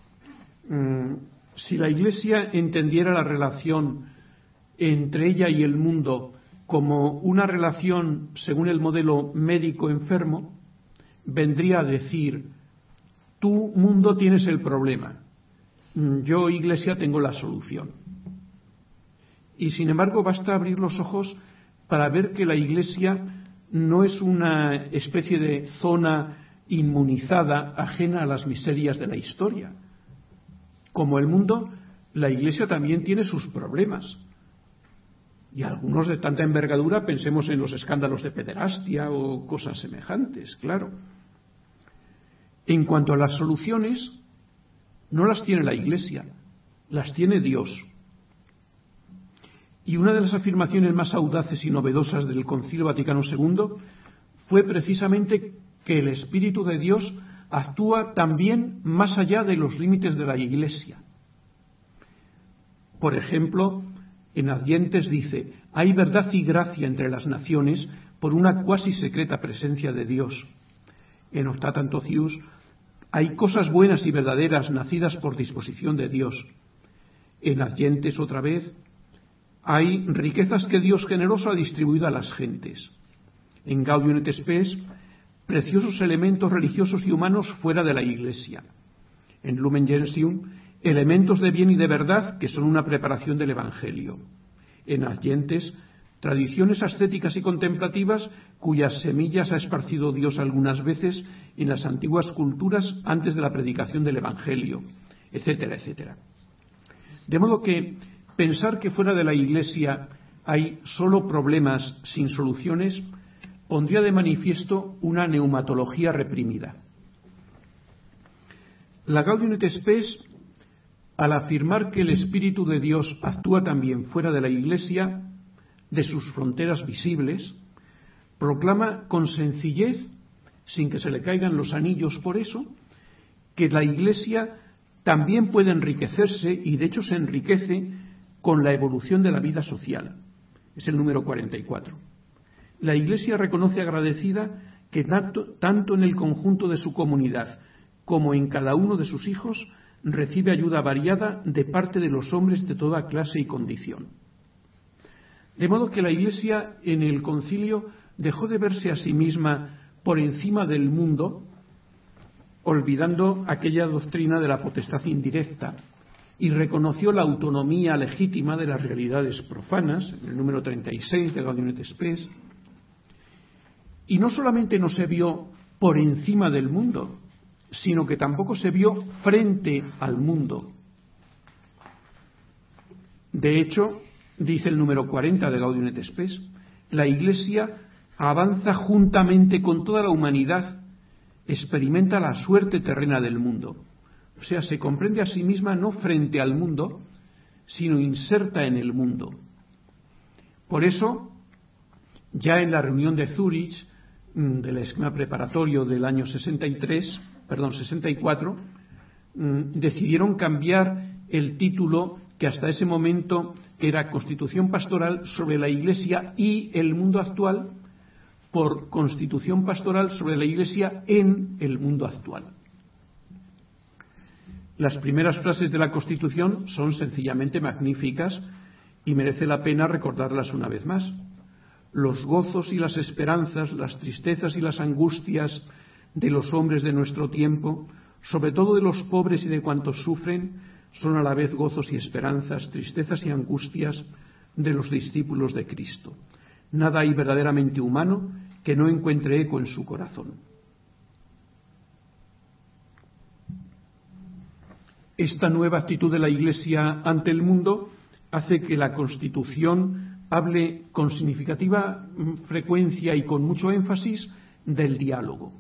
Si la Iglesia entendiera la relación entre ella y el mundo como una relación según el modelo médico-enfermo, vendría a decir: tú, mundo, tienes el problema, yo, Iglesia, tengo la solución. Y sin embargo basta abrir los ojos para ver que la Iglesia no es una especie de zona inmunizada ajena a las miserias de la historia. Como el mundo, la Iglesia también tiene sus problemas. Y algunos de tanta envergadura, pensemos en los escándalos de pederastia o cosas semejantes, claro. En cuanto a las soluciones, no las tiene la Iglesia, las tiene Dios. Y una de las afirmaciones más audaces y novedosas del Concilio Vaticano II fue precisamente que el Espíritu de Dios actúa también más allá de los límites de la Iglesia. Por ejemplo, en Adyentes dice: hay verdad y gracia entre las naciones por una cuasi secreta presencia de Dios. En Optatam Tocius hay cosas buenas y verdaderas nacidas por disposición de Dios. En Adyentes, otra vez, hay riquezas que Dios generoso ha distribuido a las gentes. En Gaudium et Spes, preciosos elementos religiosos y humanos fuera de la Iglesia. En Lumen Gentium, elementos de bien y de verdad que son una preparación del Evangelio. En Adyentes, tradiciones ascéticas y contemplativas cuyas semillas ha esparcido Dios algunas veces en las antiguas culturas antes de la predicación del Evangelio, etcétera, etcétera. De modo que pensar que fuera de la Iglesia hay solo problemas sin soluciones pondría de manifiesto una neumatología reprimida. La Gaudium et Spes, al afirmar que el Espíritu de Dios actúa también fuera de la Iglesia, de sus fronteras visibles, proclama con sencillez, sin que se le caigan los anillos por eso, que la Iglesia también puede enriquecerse, y de hecho se enriquece con la evolución de la vida social. Es el número 44. La Iglesia reconoce agradecida que tanto en el conjunto de su comunidad como en cada uno de sus hijos recibe ayuda variada de parte de los hombres de toda clase y condición. De modo que la Iglesia en el concilio dejó de verse a sí misma por encima del mundo, olvidando aquella doctrina de la potestad indirecta, y reconoció la autonomía legítima de las realidades profanas, en el número 36 de Gaudium et Spes, y no solamente no se vio por encima del mundo, sino que tampoco se vio frente al mundo. De hecho, dice el número 40 de Gaudium et Spes, la Iglesia avanza juntamente con toda la humanidad, experimenta la suerte terrena del mundo. O sea, se comprende a sí misma no frente al mundo, sino inserta en el mundo. Por eso, ya en la reunión de Zúrich, del esquema preparatorio del año 64, decidieron cambiar el título que hasta ese momento era Constitución Pastoral sobre la Iglesia y el mundo actual, por Constitución Pastoral sobre la Iglesia en el mundo actual. Las primeras frases de la Constitución son sencillamente magníficas y merece la pena recordarlas una vez más. Los gozos y las esperanzas, las tristezas y las angustias de los hombres de nuestro tiempo, sobre todo de los pobres y de cuantos sufren, son a la vez gozos y esperanzas, tristezas y angustias de los discípulos de Cristo. Nada hay verdaderamente humano que no encuentre eco en su corazón. Esta nueva actitud de la Iglesia ante el mundo hace que la Constitución hable con significativa frecuencia y con mucho énfasis del diálogo.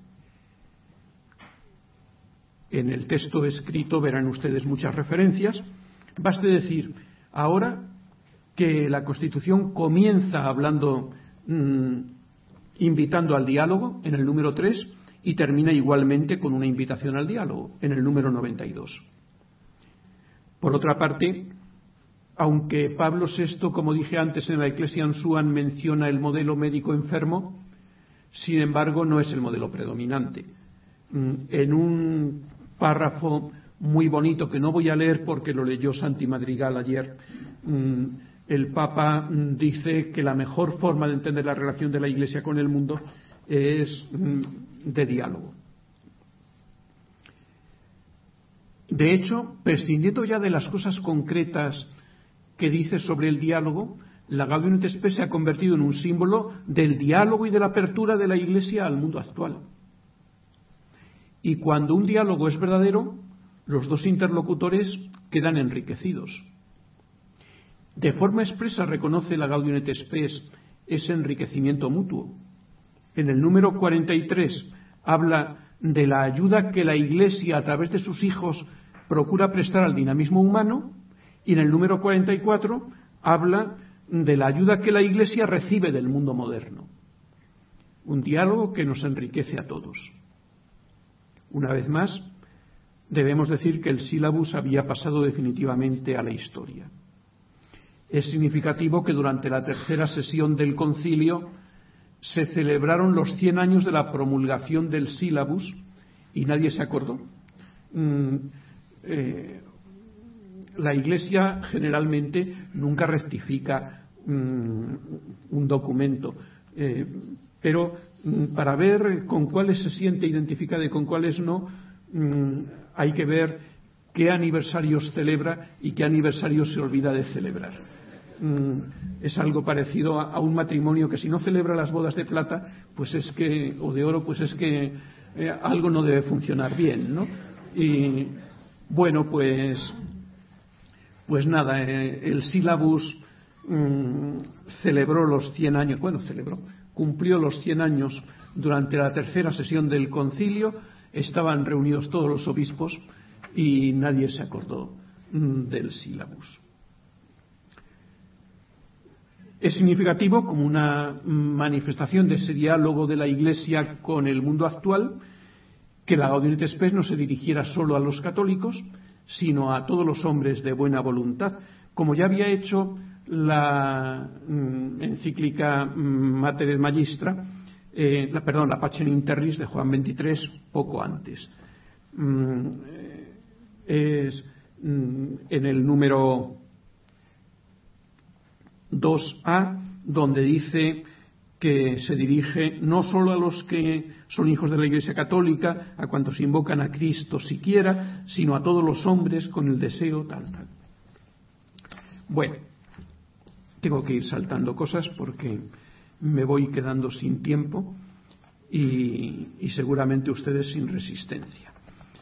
En el texto escrito verán ustedes muchas referencias. Baste decir ahora que la Constitución comienza hablando invitando al diálogo en el número 3 y termina igualmente con una invitación al diálogo en el número 92. Por otra parte, aunque Pablo VI, como dije antes, en la Ecclesiam Suam menciona el modelo médico enfermo, sin embargo no es el modelo predominante. En un párrafo muy bonito que no voy a leer porque lo leyó Santi Madrigal ayer, el Papa dice que la mejor forma de entender la relación de la Iglesia con el mundo es de diálogo. De hecho, prescindiendo ya de las cosas concretas que dice sobre el diálogo, la Gaudium et Spes se ha convertido en un símbolo del diálogo y de la apertura de la Iglesia al mundo actual. Y cuando un diálogo es verdadero, los dos interlocutores quedan enriquecidos. De forma expresa reconoce la Gaudium et Spes ese enriquecimiento mutuo. En el número 43 habla de la ayuda que la Iglesia a través de sus hijos procura prestar al dinamismo humano, y en el número 44 habla de la ayuda que la Iglesia recibe del mundo moderno. Un diálogo que nos enriquece a todos. Una vez más, debemos decir que el sílabus había pasado definitivamente a la historia. Es significativo que durante la tercera sesión del concilio se celebraron los 100 años de la promulgación del sílabus y nadie se acordó. La Iglesia generalmente nunca rectifica un documento, pero para ver con cuáles se siente identificada y con cuáles no, hay que ver qué aniversarios celebra y qué aniversarios se olvida de celebrar. Es algo parecido a un matrimonio que si no celebra las bodas de plata, pues es que, o de oro, pues es que algo no debe funcionar bien, ¿no? Y bueno, pues nada, el sílabus celebró los 100 años, cumplió los 100 años durante la tercera sesión del concilio. Estaban reunidos todos los obispos y nadie se acordó del sílabus. Es significativo, como una manifestación de ese diálogo de la Iglesia con el mundo actual, que la Gaudium et Spes no se dirigiera solo a los católicos, sino a todos los hombres de buena voluntad, como ya había hecho la encíclica Mater et Magistra, la Pacem in Terris de Juan XXIII, poco antes. Es en el número 2a, donde dice que se dirige no solo a los que son hijos de la Iglesia Católica, a cuantos invocan a Cristo siquiera, sino a todos los hombres con el deseo tal. Bueno, tengo que ir saltando cosas porque me voy quedando sin tiempo y seguramente ustedes sin resistencia.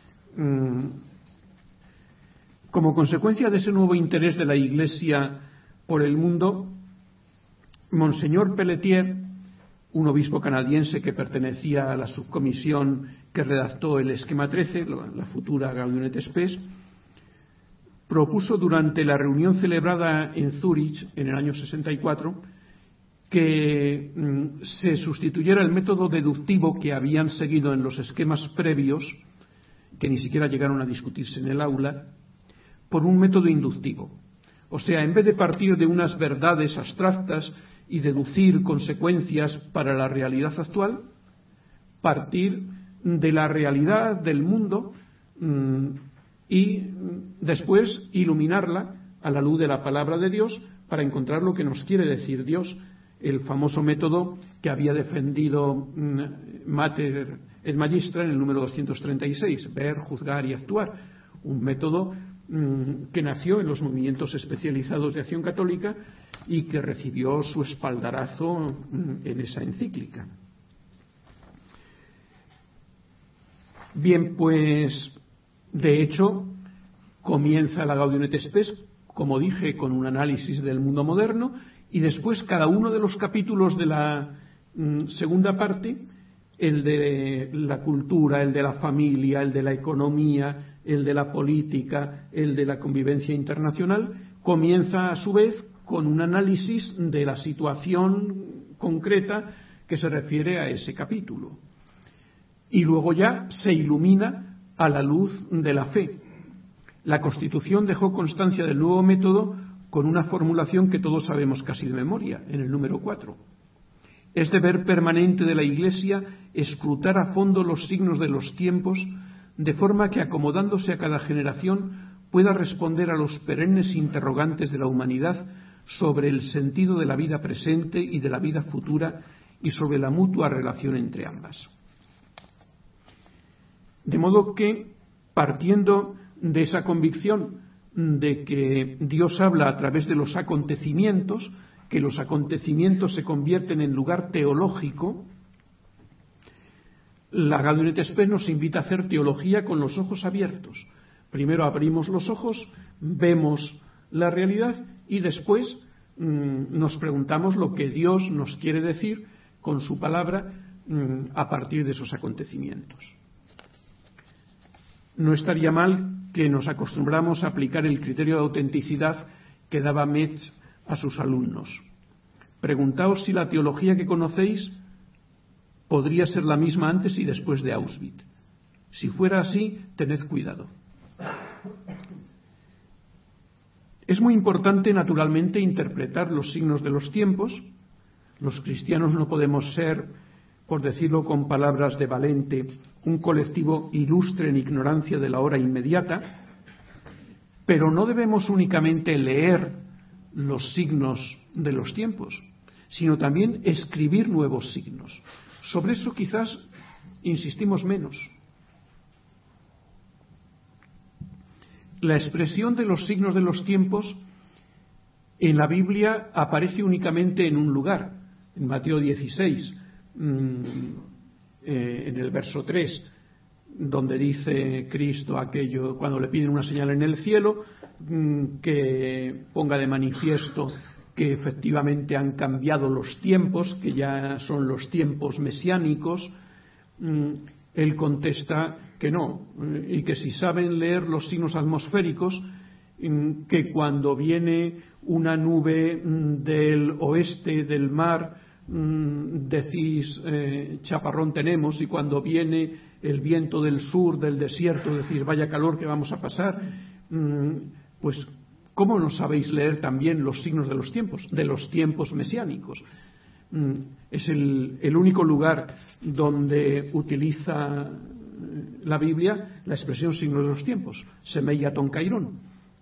Como consecuencia de ese nuevo interés de la Iglesia por el mundo, Monseñor Pelletier, un obispo canadiense que pertenecía a la subcomisión que redactó el esquema 13, la futura Gaudium et Spes, propuso durante la reunión celebrada en Zúrich en el año 64 que se sustituyera el método deductivo que habían seguido en los esquemas previos, que ni siquiera llegaron a discutirse en el aula, por un método inductivo. O sea, en vez de partir de unas verdades abstractas y deducir consecuencias para la realidad actual, partir de la realidad del mundo y después iluminarla a la luz de la palabra de Dios para encontrar lo que nos quiere decir Dios, el famoso método que había defendido Mater et Magistra en el número 236, ver, juzgar y actuar, un método que nació en los movimientos especializados de acción católica y que recibió su espaldarazo en esa encíclica. Bien, pues de hecho comienza la Gaudium et Spes, como dije, con un análisis del mundo moderno, y después cada uno de los capítulos de la segunda parte, el de la cultura, el de la familia, el de la economía, el de la política, el de la convivencia internacional, comienza a su vez con un análisis de la situación concreta que se refiere a ese capítulo. Y luego ya se ilumina a la luz de la fe. La Constitución dejó constancia del nuevo método con una formulación que todos sabemos casi de memoria, en el número 4. Es deber permanente de la Iglesia escrutar a fondo los signos de los tiempos, de forma que, acomodándose a cada generación, pueda responder a los perennes interrogantes de la humanidad sobre el sentido de la vida presente y de la vida futura y sobre la mutua relación entre ambas. De modo que, partiendo de esa convicción de que Dios habla a través de los acontecimientos, que los acontecimientos se convierten en lugar teológico, la Gaudium et Spes nos invita a hacer teología con los ojos abiertos. Primero abrimos los ojos, vemos la realidad y después nos preguntamos lo que Dios nos quiere decir con su palabra a partir de esos acontecimientos. No estaría mal que nos acostumbramos a aplicar el criterio de autenticidad que daba Metz a sus alumnos. Preguntaos si la teología que conocéis podría ser la misma antes y después de Auschwitz. Si fuera así, tened cuidado. Es muy importante, naturalmente, interpretar los signos de los tiempos. Los cristianos no podemos ser, por decirlo con palabras de Valente, un colectivo ilustre en ignorancia de la hora inmediata, pero no debemos únicamente leer los signos de los tiempos, sino también escribir nuevos signos. Sobre eso quizás insistimos menos. La expresión de los signos de los tiempos en la Biblia aparece únicamente en un lugar, en Mateo 16, en el verso 3, donde dice Cristo aquello, cuando le piden una señal en el cielo, que ponga de manifiesto que efectivamente han cambiado los tiempos, que ya son los tiempos mesiánicos. Él contesta que no, y que si saben leer los signos atmosféricos, que cuando viene una nube del oeste del mar, decís chaparrón tenemos, y cuando viene el viento del sur del desierto, decís vaya calor que vamos a pasar. Pues ¿cómo no sabéis leer también los signos de los tiempos mesiánicos? Es el único lugar donde utiliza la Biblia la expresión signos de los tiempos, semeiaton kairon.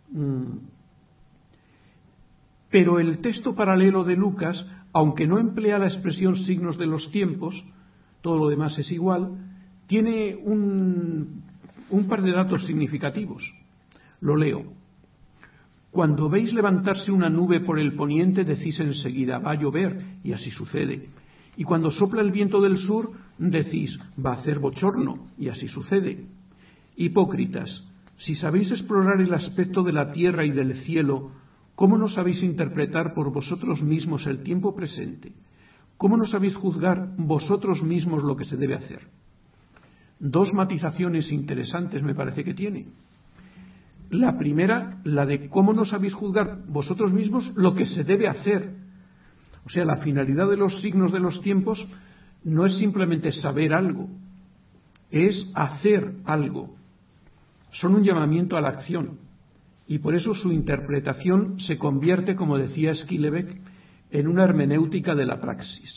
Pero el texto paralelo de Lucas, aunque no emplea la expresión signos de los tiempos, todo lo demás es igual, tiene un par de datos significativos. Lo leo. Cuando veis levantarse una nube por el poniente, decís enseguida, va a llover, y así sucede. Y cuando sopla el viento del sur, decís, va a hacer bochorno, y así sucede. Hipócritas, si sabéis explorar el aspecto de la tierra y del cielo, ¿cómo no sabéis interpretar por vosotros mismos el tiempo presente? ¿Cómo no sabéis juzgar vosotros mismos lo que se debe hacer? Dos matizaciones interesantes me parece que tiene. La primera, la de cómo no sabéis juzgar vosotros mismos lo que se debe hacer. O sea, la finalidad de los signos de los tiempos no es simplemente saber algo, es hacer algo. Son un llamamiento a la acción, y por eso su interpretación se convierte, como decía Schillebeeck, en una hermenéutica de la praxis.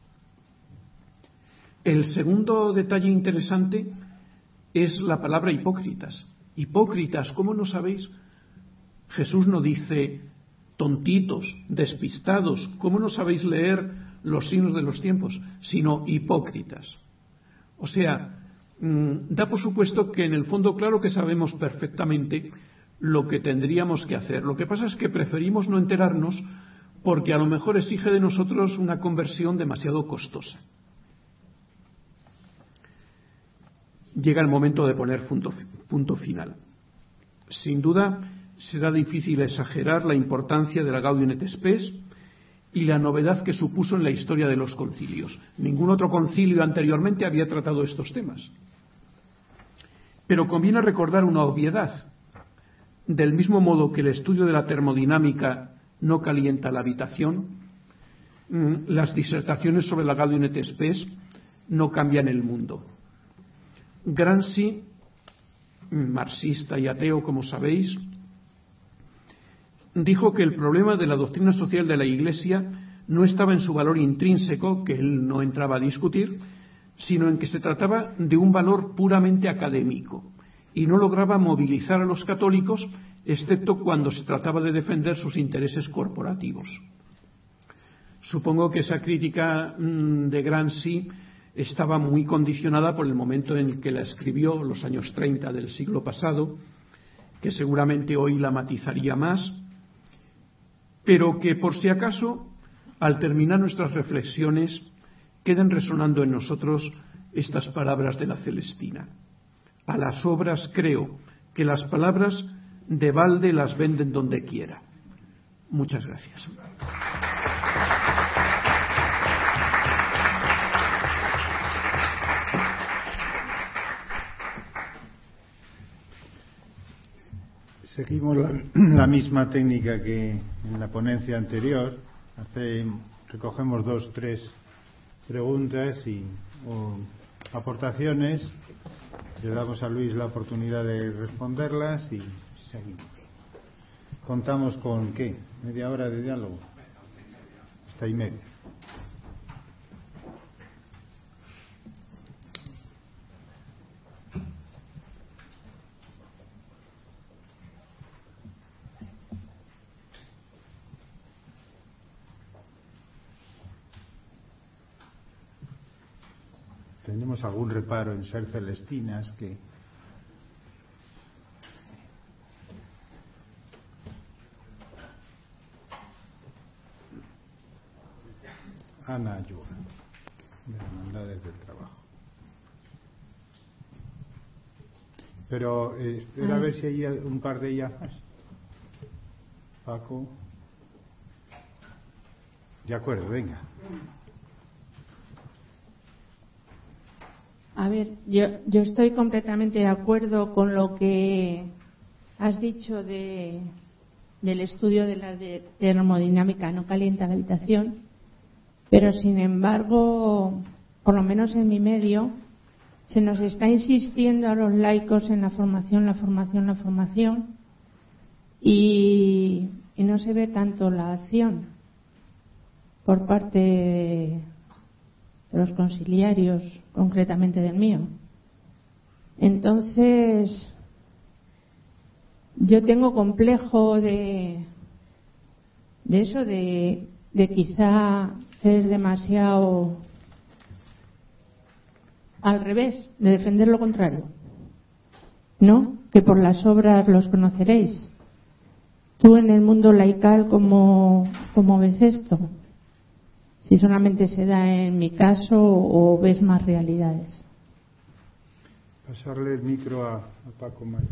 El segundo detalle interesante es la palabra hipócritas. Hipócritas, ¿cómo no sabéis? Jesús no dice tontitos, despistados, ¿cómo no sabéis leer los signos de los tiempos? Sino hipócritas. O sea, da por supuesto que en el fondo claro que sabemos perfectamente lo que tendríamos que hacer. Lo que pasa es que preferimos no enterarnos porque a lo mejor exige de nosotros una conversión demasiado costosa. Llega el momento de poner punto final. Sin duda, será difícil exagerar la importancia de la Gaudium et Spes y la novedad que supuso en la historia de los concilios. Ningún otro concilio anteriormente había tratado estos temas. Pero conviene recordar una obviedad. Del mismo modo que el estudio de la termodinámica no calienta la habitación, las disertaciones sobre la Gaudium et Spes no cambian el mundo. Gramsci, marxista y ateo, como sabéis, dijo que el problema de la doctrina social de la Iglesia no estaba en su valor intrínseco, que él no entraba a discutir, sino en que se trataba de un valor puramente académico y no lograba movilizar a los católicos, excepto cuando se trataba de defender sus intereses corporativos. Supongo que esa crítica de Gramsci estaba muy condicionada por el momento en que la escribió, los años 30 del siglo pasado, que seguramente hoy la matizaría más, pero que por si acaso, al terminar nuestras reflexiones, queden resonando en nosotros estas palabras de la Celestina. A las obras creo, que las palabras de balde las venden donde quiera. Muchas gracias. Seguimos la misma técnica que en la ponencia anterior. Recogemos 2 o 3 preguntas o aportaciones. Le damos a Luis la oportunidad de responderlas y seguimos. ¿Contamos con qué? ¿Media hora de diálogo? Hasta y media. ¿Tenemos algún reparo en ser celestinas que Ana ayuda de Hermandades del Trabajo? Pero espera a ver si hay un par de ellas más. Paco. De acuerdo, venga. A ver, yo estoy completamente de acuerdo con lo que has dicho del estudio de la termodinámica, no calienta la habitación, pero sin embargo, por lo menos en mi medio, se nos está insistiendo a los laicos en la formación, y no se ve tanto la acción por parte de los conciliarios, concretamente del mío. Entonces, yo tengo complejo de eso, de quizá ser demasiado al revés, de defender lo contrario, ¿no? Que por las obras los conoceréis. Tú en el mundo laical, ¿cómo ves esto? Si solamente se da en mi caso o ves más realidades. Pasarle el micro a Paco Mayo.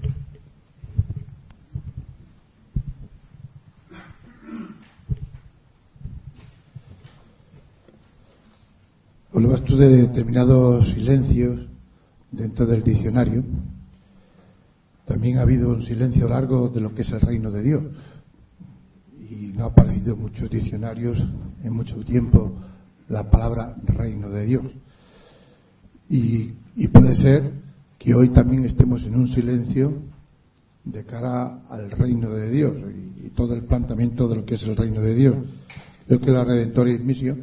Hablabas tú de determinados silencios dentro del diccionario. También ha habido un silencio largo de lo que es el reino de Dios. Y no ha aparecido en muchos diccionarios en mucho tiempo la palabra reino de Dios. Y puede ser que hoy también estemos en un silencio de cara al reino de Dios y todo el planteamiento de lo que es el reino de Dios. Creo que la Redemptoris Missio,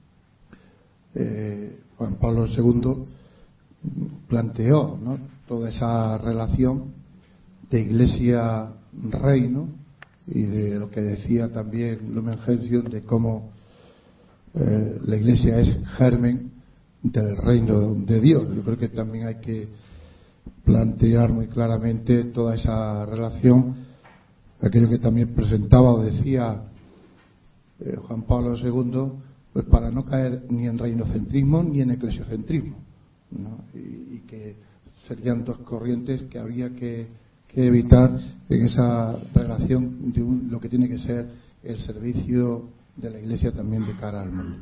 Juan Pablo II planteó, ¿no?, toda esa relación de iglesia-reino y de lo que decía también Lumen Gentium, de cómo la iglesia es germen del reino de Dios. Yo creo que también hay que plantear muy claramente toda esa relación, aquello que también presentaba o decía Juan Pablo II, pues para no caer ni en reinocentrismo ni en eclesiocentrismo, ¿no? Y que serían 2 corrientes que habría que evitar en esa relación de lo que tiene que ser el servicio de la Iglesia también de cara al mundo.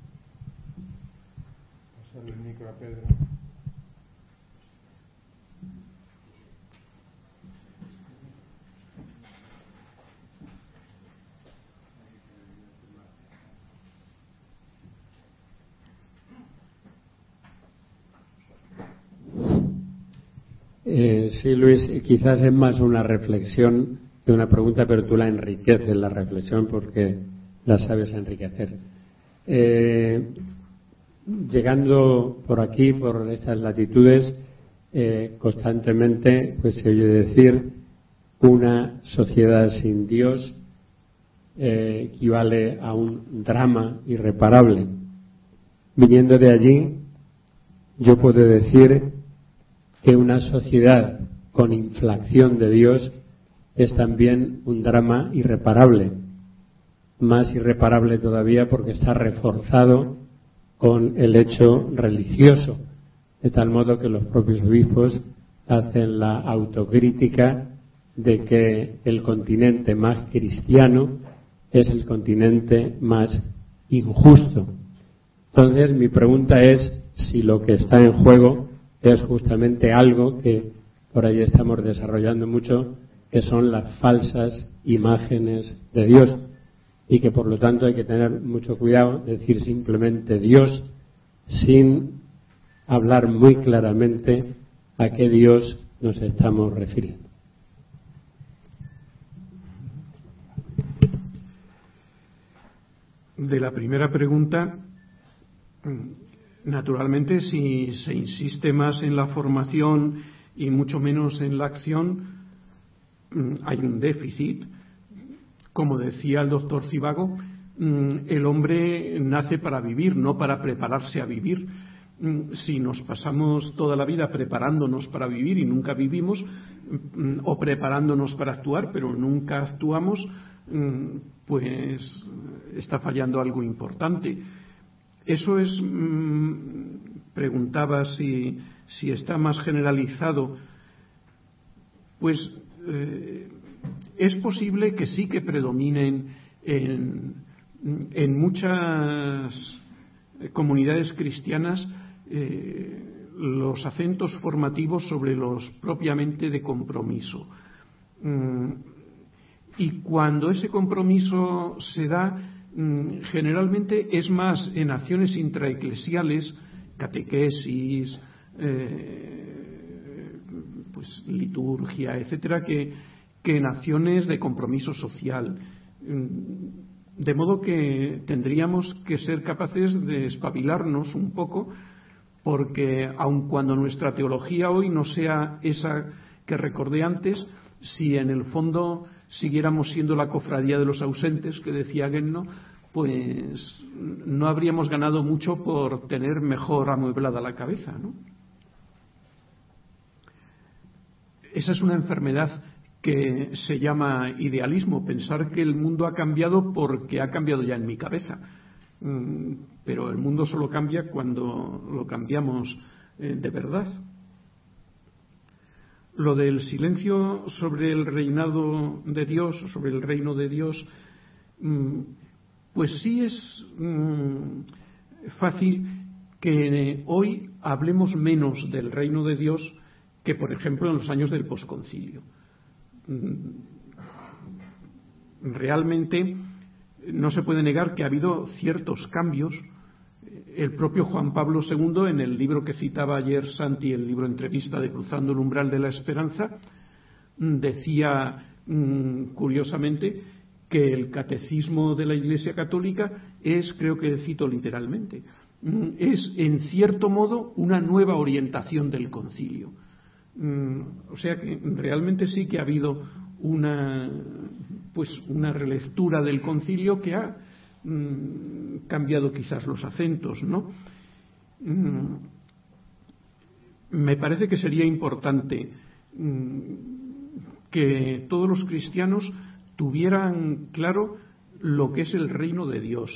Pasarle el micro a Pedro. Sí, Luis, quizás es más una reflexión que una pregunta, pero tú la enriqueces la reflexión porque la sabes enriquecer. Llegando por aquí, por estas latitudes, constantemente pues se oye decir una sociedad sin Dios equivale a un drama irreparable. Viniendo de allí, yo puedo decir que una sociedad con inflación de Dios es también un drama irreparable, más irreparable todavía porque está reforzado con el hecho religioso, de tal modo que los propios obispos hacen la autocrítica de que el continente más cristiano es el continente más injusto. Entonces, mi pregunta es si lo que está en juego es justamente algo que por ahí estamos desarrollando mucho, que son las falsas imágenes de Dios, y que por lo tanto hay que tener mucho cuidado de decir simplemente Dios sin hablar muy claramente a qué Dios nos estamos refiriendo. De la primera pregunta, naturalmente, si se insiste más en la formación y mucho menos en la acción, hay un déficit. Como decía el doctor Zivago, el hombre nace para vivir, no para prepararse a vivir. Si nos pasamos toda la vida preparándonos para vivir y nunca vivimos, o preparándonos para actuar, pero nunca actuamos, pues está fallando algo importante. Eso es, preguntaba si está más generalizado. Pues es posible que sí que predominen en muchas comunidades cristianas los acentos formativos sobre los propiamente de compromiso. Y cuando ese compromiso se da, generalmente es más en acciones intraeclesiales, catequesis, pues liturgia, etcétera, que en acciones de compromiso social. De modo que tendríamos que ser capaces de espabilarnos un poco, porque aun cuando nuestra teología hoy no sea esa que recordé antes, si en el fondo siguiéramos siendo la cofradía de los ausentes que decía Guénno, pues no habríamos ganado mucho por tener mejor amueblada la cabeza, ¿no? Esa es una enfermedad que se llama idealismo, pensar que el mundo ha cambiado porque ha cambiado ya en mi cabeza. Pero el mundo solo cambia cuando lo cambiamos de verdad. Lo del silencio sobre el reinado de Dios, sobre el reino de Dios, pues sí es fácil que hoy hablemos menos del reino de Dios que, por ejemplo, en los años del posconcilio. Realmente no se puede negar que ha habido ciertos cambios. El propio Juan Pablo II, en el libro que citaba ayer Santi, el libro Entrevista de Cruzando el umbral de la esperanza, decía curiosamente que el catecismo de la Iglesia Católica es, creo que cito literalmente, es en cierto modo una nueva orientación del concilio. O sea que realmente sí que ha habido una relectura del concilio que ha cambiado quizás los acentos, ¿no? Me parece que sería importante que todos los cristianos tuvieran claro lo que es el reino de Dios,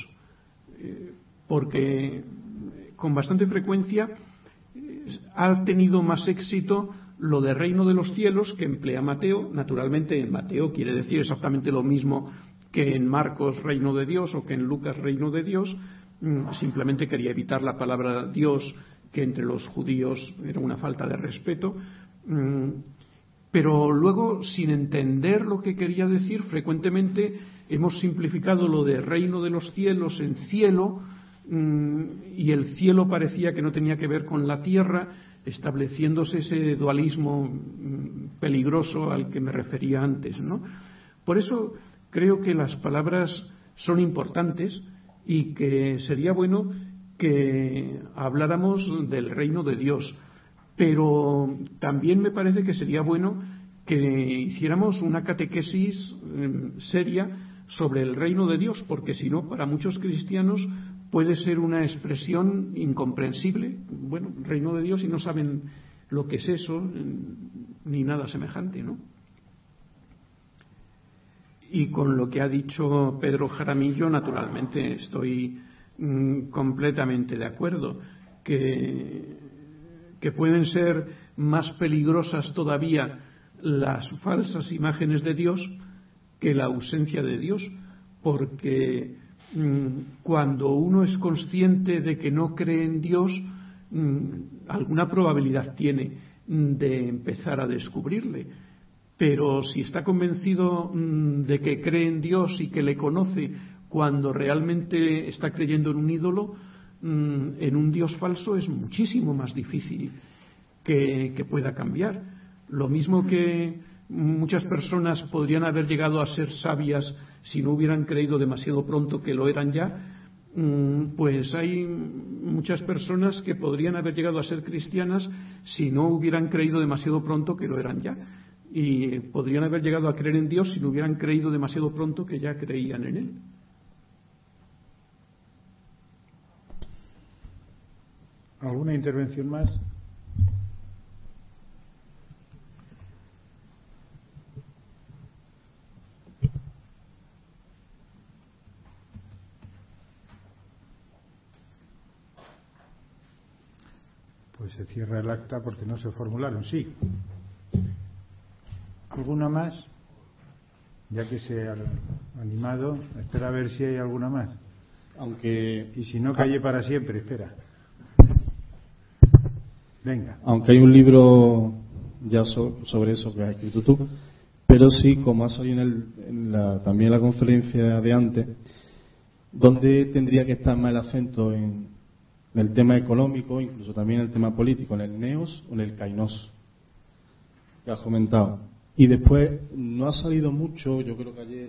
porque con bastante frecuencia ha tenido más éxito lo de reino de los cielos que emplea Mateo. Naturalmente en Mateo quiere decir exactamente lo mismo que en Marcos reino de Dios o que en Lucas reino de Dios. Simplemente quería evitar la palabra Dios, que entre los judíos era una falta de respeto. Pero luego, sin entender lo que quería decir, frecuentemente hemos simplificado lo de reino de los cielos en cielo, y el cielo parecía que no tenía que ver con la tierra, estableciéndose ese dualismo peligroso al que me refería antes, ¿no? Por eso creo que las palabras son importantes y que sería bueno que habláramos del reino de Dios, pero también me parece que sería bueno que hiciéramos una catequesis seria sobre el reino de Dios, porque si no, para muchos cristianos puede ser una expresión incomprensible. Bueno, reino de Dios, y no saben lo que es eso, ni nada semejante, ¿no? Y con lo que ha dicho Pedro Jaramillo, naturalmente estoy completamente de acuerdo, que pueden ser más peligrosas todavía las falsas imágenes de Dios que la ausencia de Dios, porque cuando uno es consciente de que no cree en Dios, alguna probabilidad tiene de empezar a descubrirle. Pero si está convencido de que cree en Dios y que le conoce, cuando realmente está creyendo en un ídolo, en un Dios falso, es muchísimo más difícil que pueda cambiar. Lo mismo que muchas personas podrían haber llegado a ser sabias si no hubieran creído demasiado pronto que lo eran ya, pues hay muchas personas que podrían haber llegado a ser cristianas si no hubieran creído demasiado pronto que lo eran ya. Y podrían haber llegado a creer en Dios si no hubieran creído demasiado pronto que ya creían en Él. ¿Alguna intervención más? Pues se cierra el acta porque no se formularon. Sí. ¿Alguna más? Ya que se ha animado, espera a ver si hay alguna más. Y si no, calle para siempre, espera. Venga. Aunque hay un libro ya sobre eso que has escrito tú, pero sí, como has oído también en la conferencia de antes, ¿dónde tendría que estar más el acento en el tema económico, incluso también en el tema político, en el neos o en el kainos que has comentado? Y después, no ha salido mucho, yo creo que ayer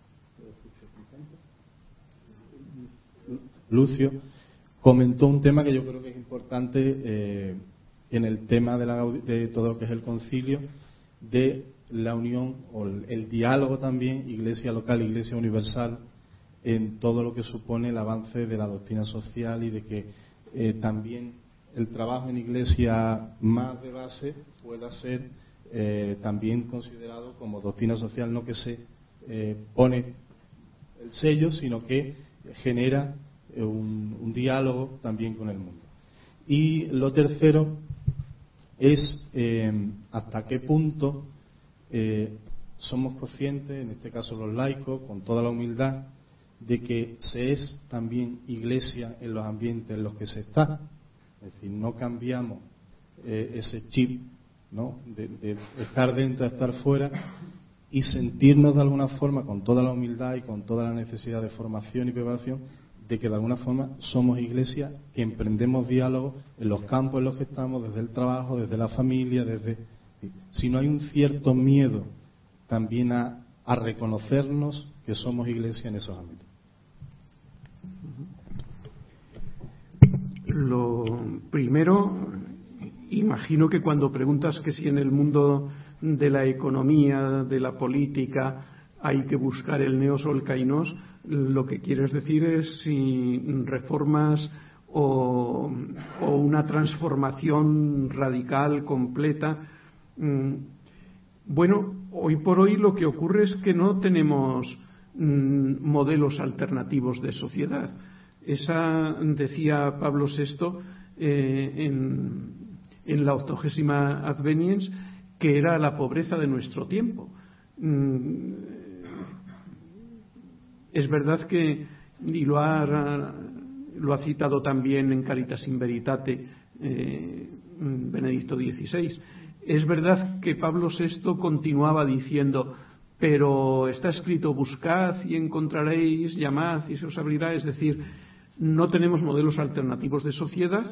Lucio comentó un tema que yo creo que es importante en el tema de todo lo que es el concilio, de la unión o el diálogo también, iglesia local, iglesia universal, en todo lo que supone el avance de la doctrina social y de que también el trabajo en iglesia más de base pueda ser también considerado como doctrina social, no que se pone el sello, sino que genera un diálogo también con el mundo. Y lo tercero es hasta qué punto somos conscientes, en este caso los laicos, con toda la humildad, de que se es también iglesia en los ambientes en los que se está. Es decir, no cambiamos ese chip, ¿no?, de estar dentro a estar fuera, y sentirnos de alguna forma, con toda la humildad y con toda la necesidad de formación y preparación, de que de alguna forma somos iglesia que emprendemos diálogos en los campos en los que estamos, desde el trabajo, desde la familia, si no hay un cierto miedo también a reconocernos que somos iglesia en esos ámbitos. Lo primero, imagino que cuando preguntas que si en el mundo de la economía, de la política, hay que buscar el neos o el kainos, lo que quieres decir es si reformas o una transformación radical, completa. Bueno, hoy por hoy lo que ocurre es que no tenemos modelos alternativos de sociedad. Esa, decía Pablo VI en la 80ª Adveniens, que era la pobreza de nuestro tiempo. Es verdad que, y lo ha citado también en Caritas in Veritate Benedicto XVI, es verdad que Pablo VI continuaba diciendo, pero está escrito, buscad y encontraréis, llamad y se os abrirá. Es decir, no tenemos modelos alternativos de sociedad.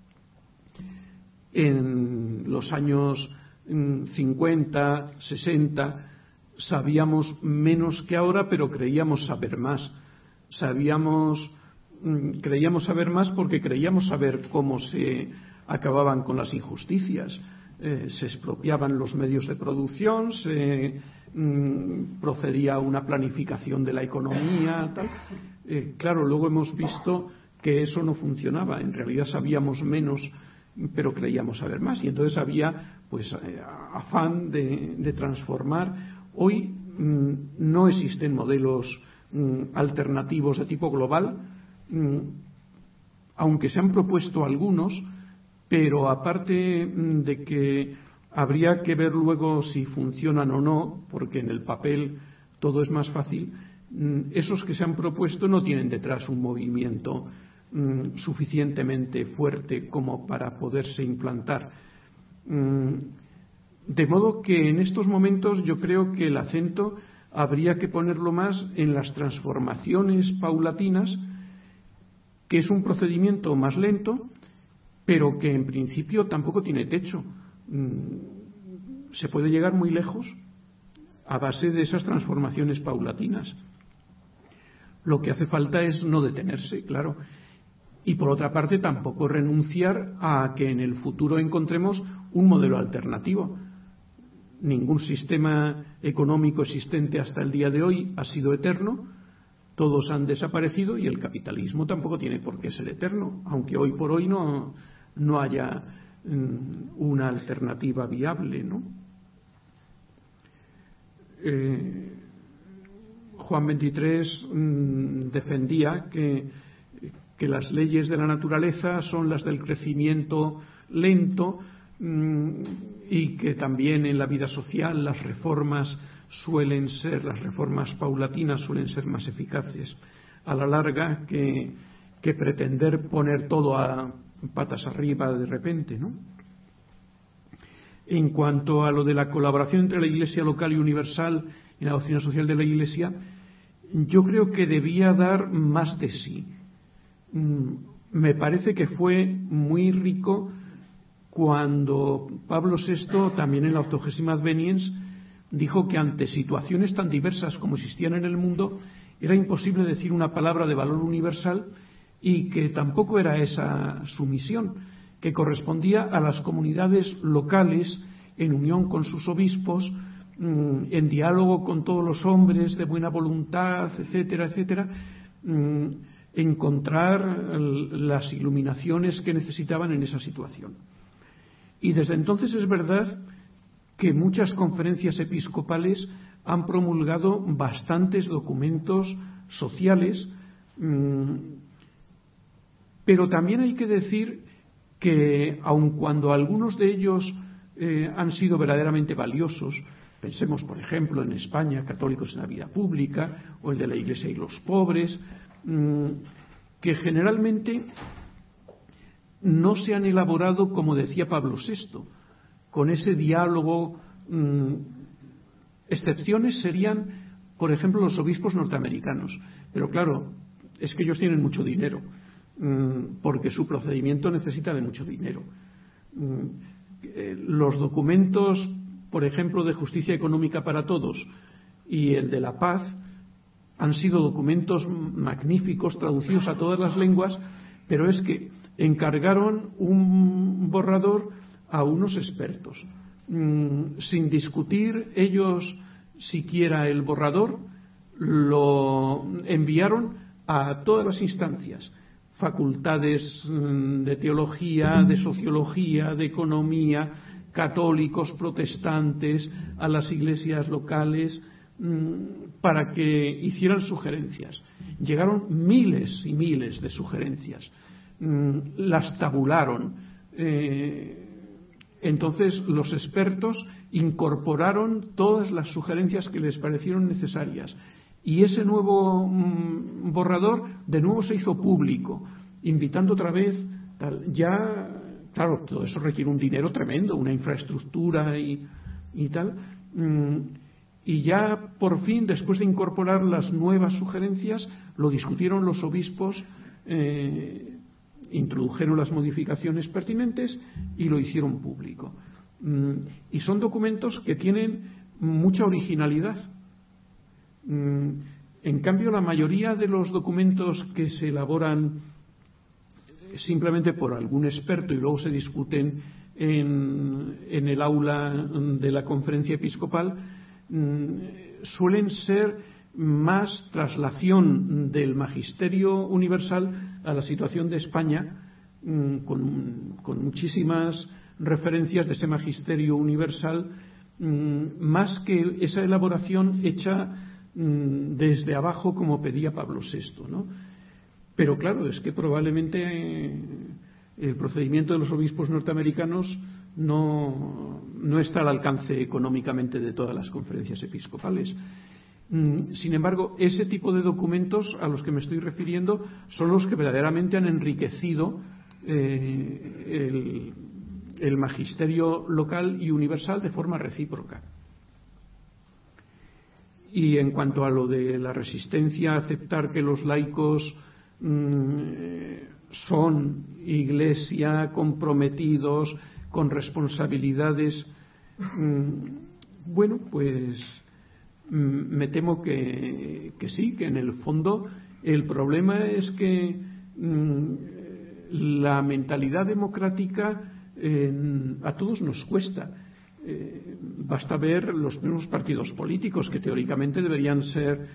En los años 50, 60 sabíamos menos que ahora, pero creíamos saber más. Creíamos saber más porque creíamos saber cómo se acababan con las injusticias. Se expropiaban los medios de producción, se procedía a una planificación de la economía, tal. Claro, luego hemos visto que eso no funcionaba. En realidad sabíamos menos, pero creíamos saber más. Y entonces había afán de transformar. Hoy no existen modelos alternativos de tipo global, aunque se han propuesto algunos, pero aparte de que habría que ver luego si funcionan o no, porque en el papel todo es más fácil, esos que se han propuesto no tienen detrás un movimiento suficientemente fuerte como para poderse implantar. De modo que en estos momentos yo creo que el acento habría que ponerlo más en las transformaciones paulatinas, que es un procedimiento más lento, pero que en principio tampoco tiene techo. Se puede llegar muy lejos a base de esas transformaciones paulatinas. Lo que hace falta es no detenerse, claro. Y por otra parte tampoco renunciar a que en el futuro encontremos un modelo alternativo. Ningún sistema económico existente hasta el día de hoy ha sido eterno, todos han desaparecido y el capitalismo tampoco tiene por qué ser eterno, aunque hoy por hoy no haya una alternativa viable, ¿no? Juan XXIII defendía que las leyes de la naturaleza son las del crecimiento lento, y que también en la vida social las reformas paulatinas suelen ser más eficaces a la larga que pretender poner todo a patas arriba de repente, ¿no? En cuanto a lo de la colaboración entre la Iglesia local y universal en la doctrina social de la Iglesia, yo creo que debía dar más de sí. Me parece que fue muy rico cuando Pablo VI, también en la 80ª Adveniens, dijo que ante situaciones tan diversas como existían en el mundo, era imposible decir una palabra de valor universal y que tampoco era esa su misión, que correspondía a las comunidades locales, en unión con sus obispos, en diálogo con todos los hombres de buena voluntad, etcétera, etcétera, encontrar las iluminaciones que necesitaban en esa situación. Y desde entonces es verdad que muchas conferencias episcopales han promulgado bastantes documentos sociales, pero también hay que decir que aun cuando algunos de ellos han sido verdaderamente valiosos, pensemos por ejemplo en España, Católicos en la Vida Pública, o el de la Iglesia y los Pobres, que generalmente no se han elaborado, como decía Pablo VI, con ese diálogo. Excepciones serían, por ejemplo, los obispos norteamericanos, pero claro, es que ellos tienen mucho dinero, porque su procedimiento necesita de mucho dinero. Los documentos, por ejemplo, de justicia económica para todos y el de la paz han sido documentos magníficos, traducidos a todas las lenguas, pero es que encargaron un borrador a unos expertos, sin discutir ellos siquiera el borrador, lo enviaron a todas las instancias, facultades de teología, de sociología, de economía, católicos, protestantes, a las iglesias locales, para que hicieran sugerencias. Llegaron miles y miles de sugerencias, las tabularon. Entonces los expertos incorporaron todas las sugerencias que les parecieron necesarias y ese nuevo borrador de nuevo se hizo público, invitando otra vez ya, claro, todo eso requiere un dinero tremendo, una infraestructura y tal, y ya por fin, después de incorporar las nuevas sugerencias, lo discutieron los obispos introdujeron las modificaciones pertinentes y lo hicieron público. Y son documentos que tienen mucha originalidad. En cambio, la mayoría de los documentos que se elaboran simplemente por algún experto y luego se discuten en el aula de la conferencia episcopal suelen ser más traslación del magisterio universal a la situación de España, con muchísimas referencias de ese magisterio universal, más que esa elaboración hecha desde abajo como pedía Pablo VI, ¿no? Pero claro, es que probablemente el procedimiento de los obispos norteamericanos no está al alcance económicamente de todas las conferencias episcopales. Sin embargo, ese tipo de documentos a los que me estoy refiriendo son los que verdaderamente han enriquecido el magisterio local y universal de forma recíproca. Y en cuanto a lo de la resistencia a aceptar que los laicos son iglesia, comprometidos, con responsabilidades, bueno, pues me temo que sí, que en el fondo el problema es que la mentalidad democrática a todos nos cuesta. Basta ver los mismos partidos políticos que teóricamente deberían ser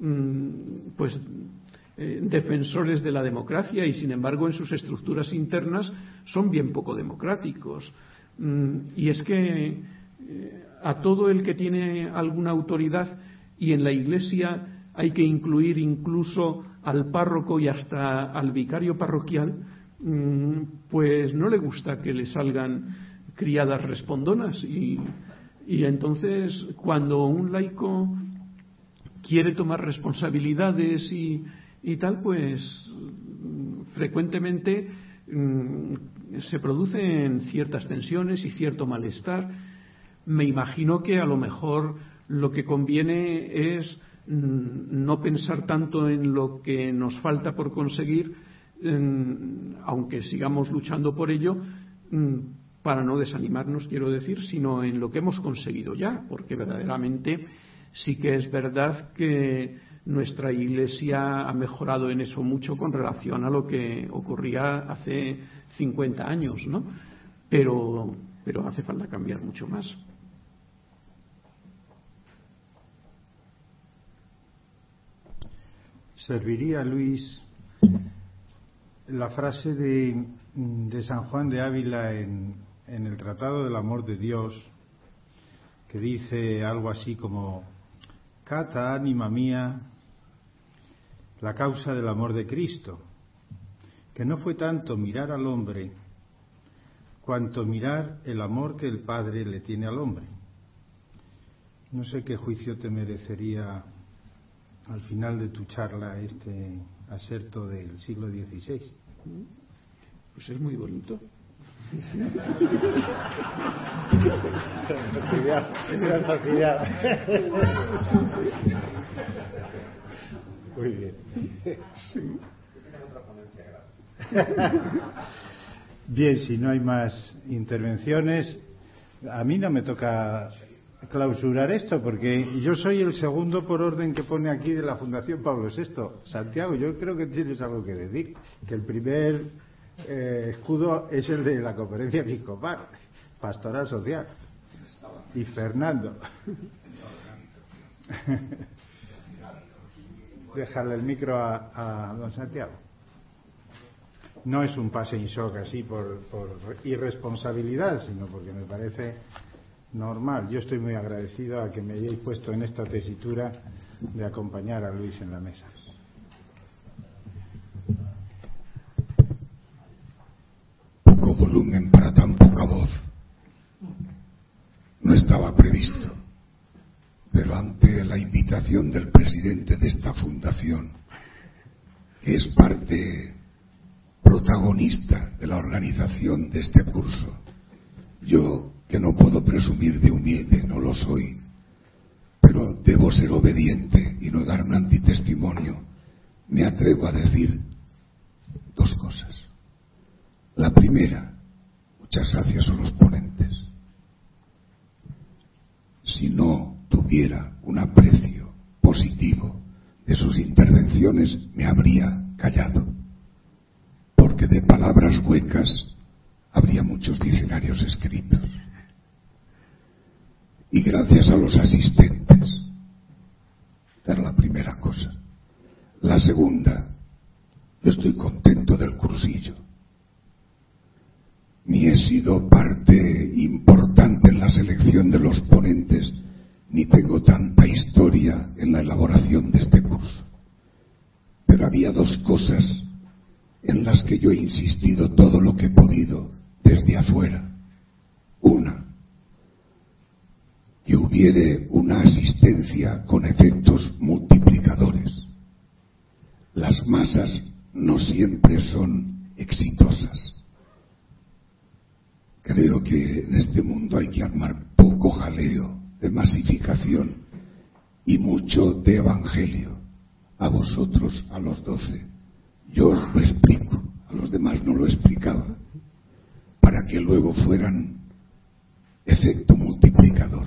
defensores de la democracia y sin embargo en sus estructuras internas son bien poco democráticos. Y es que a todo el que tiene alguna autoridad, y en la Iglesia hay que incluir incluso al párroco y hasta al vicario parroquial, pues no le gusta que le salgan criadas respondonas y entonces cuando un laico quiere tomar responsabilidades y tal, pues frecuentemente se producen ciertas tensiones y cierto malestar. Me imagino que a lo mejor lo que conviene es no pensar tanto en lo que nos falta por conseguir, aunque sigamos luchando por ello, para no desanimarnos, quiero decir, sino en lo que hemos conseguido ya, porque verdaderamente sí que es verdad que nuestra Iglesia ha mejorado en eso mucho con relación a lo que ocurría hace 50 años, ¿no? Pero hace falta cambiar mucho más. Serviría, Luis, la frase de San Juan de Ávila en el Tratado del Amor de Dios, que dice algo así como: cata, ánima mía, la causa del amor de Cristo, que no fue tanto mirar al hombre cuanto mirar el amor que el Padre le tiene al hombre. No sé qué juicio te merecería al final de tu charla este aserto del siglo XVI. Pues es muy bonito. Muy bien. Bien, si no hay más intervenciones, a mí no me toca clausurar esto, porque yo soy el segundo por orden que pone aquí de la Fundación Pablo VI. Santiago, yo creo que tienes algo que decir, que el primer escudo es el de la Conferencia Episcopal, Pastoral Social. Y Fernando. Déjale el micro a don Santiago. No es un pase in shock así por irresponsabilidad, sino porque me parece normal. Yo estoy muy agradecido a que me hayáis puesto en esta tesitura de acompañar a Luis en la mesa. Poco volumen para tan poca voz. No estaba previsto, pero ante la invitación del presidente de esta fundación, que es parte protagonista de la organización de este curso, yo, que no puedo presumir de humilde, no lo soy, pero debo ser obediente y no dar un antitestimonio, me atrevo a decir La primera, muchas gracias a los ponentes. Si no tuviera un aprecio positivo de sus intervenciones, me habría callado, porque de palabras huecas habría muchos diccionarios escritos. Y gracias a los asistentes. Esta es la primera cosa. La segunda, yo estoy contento del cursillo. Ni he sido parte importante en la selección de los ponentes, ni tengo tanta historia en la elaboración de este curso. Pero había dos cosas en las que yo he insistido todo lo que he podido desde afuera. Una, que hubiere una asistencia con efectos multiplicadores. Las masas no siempre son exitosas. Creo que en este mundo hay que armar poco jaleo de masificación y mucho de evangelio. A vosotros, a los 12, yo os lo explico, a los demás no lo explicaba, para que luego fueran efecto multiplicador.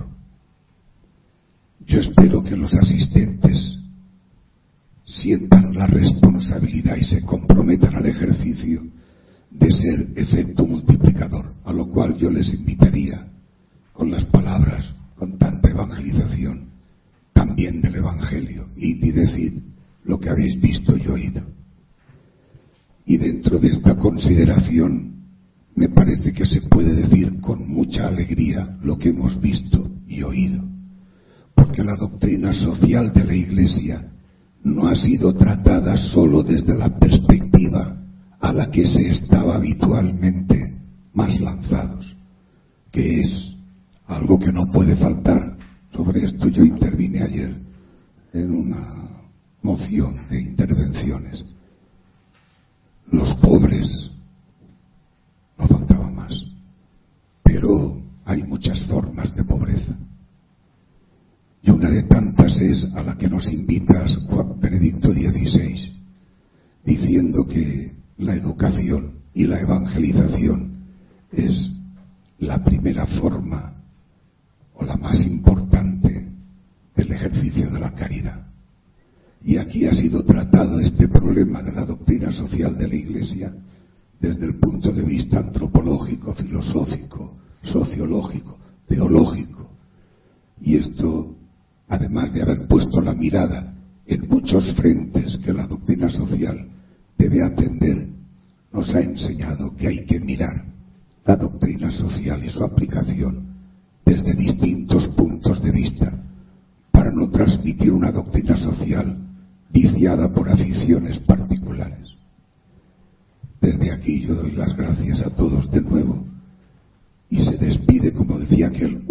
Yo espero que los asistentes sientan la responsabilidad y se comprometan al ejercicio de ser efecto multiplicador, a lo cual yo les invitaría con las palabras, con tanta evangelización, también del Evangelio, y decid lo que habéis visto y oído. Y dentro de esta consideración me parece que se puede decir con mucha alegría lo que hemos visto y oído, porque la doctrina social de la Iglesia no ha sido tratada solo desde la perspectiva a la que se estaba habitualmente más lanzados, que es algo que no puede faltar. Sobre esto yo intervine ayer en una moción de intervenciones. Los pobres, no faltaba más, pero hay muchas formas de pobreza. Y una de tantas es a la que nos invita Juan Benedicto XVI, diciendo que la educación y la evangelización es la primera forma o la más importante del ejercicio de la caridad. Y aquí ha sido tratado este problema de la doctrina social de la Iglesia desde el punto de vista antropológico, filosófico, sociológico, teológico. Y esto, además de haber puesto la mirada en muchos frentes que la doctrina social debe atender, nos ha enseñado que hay que mirar la doctrina social y su aplicación desde distintos puntos de vista para no transmitir una doctrina social viciada por aficiones particulares. Desde aquí yo doy las gracias a todos de nuevo y se despide, como decía aquel,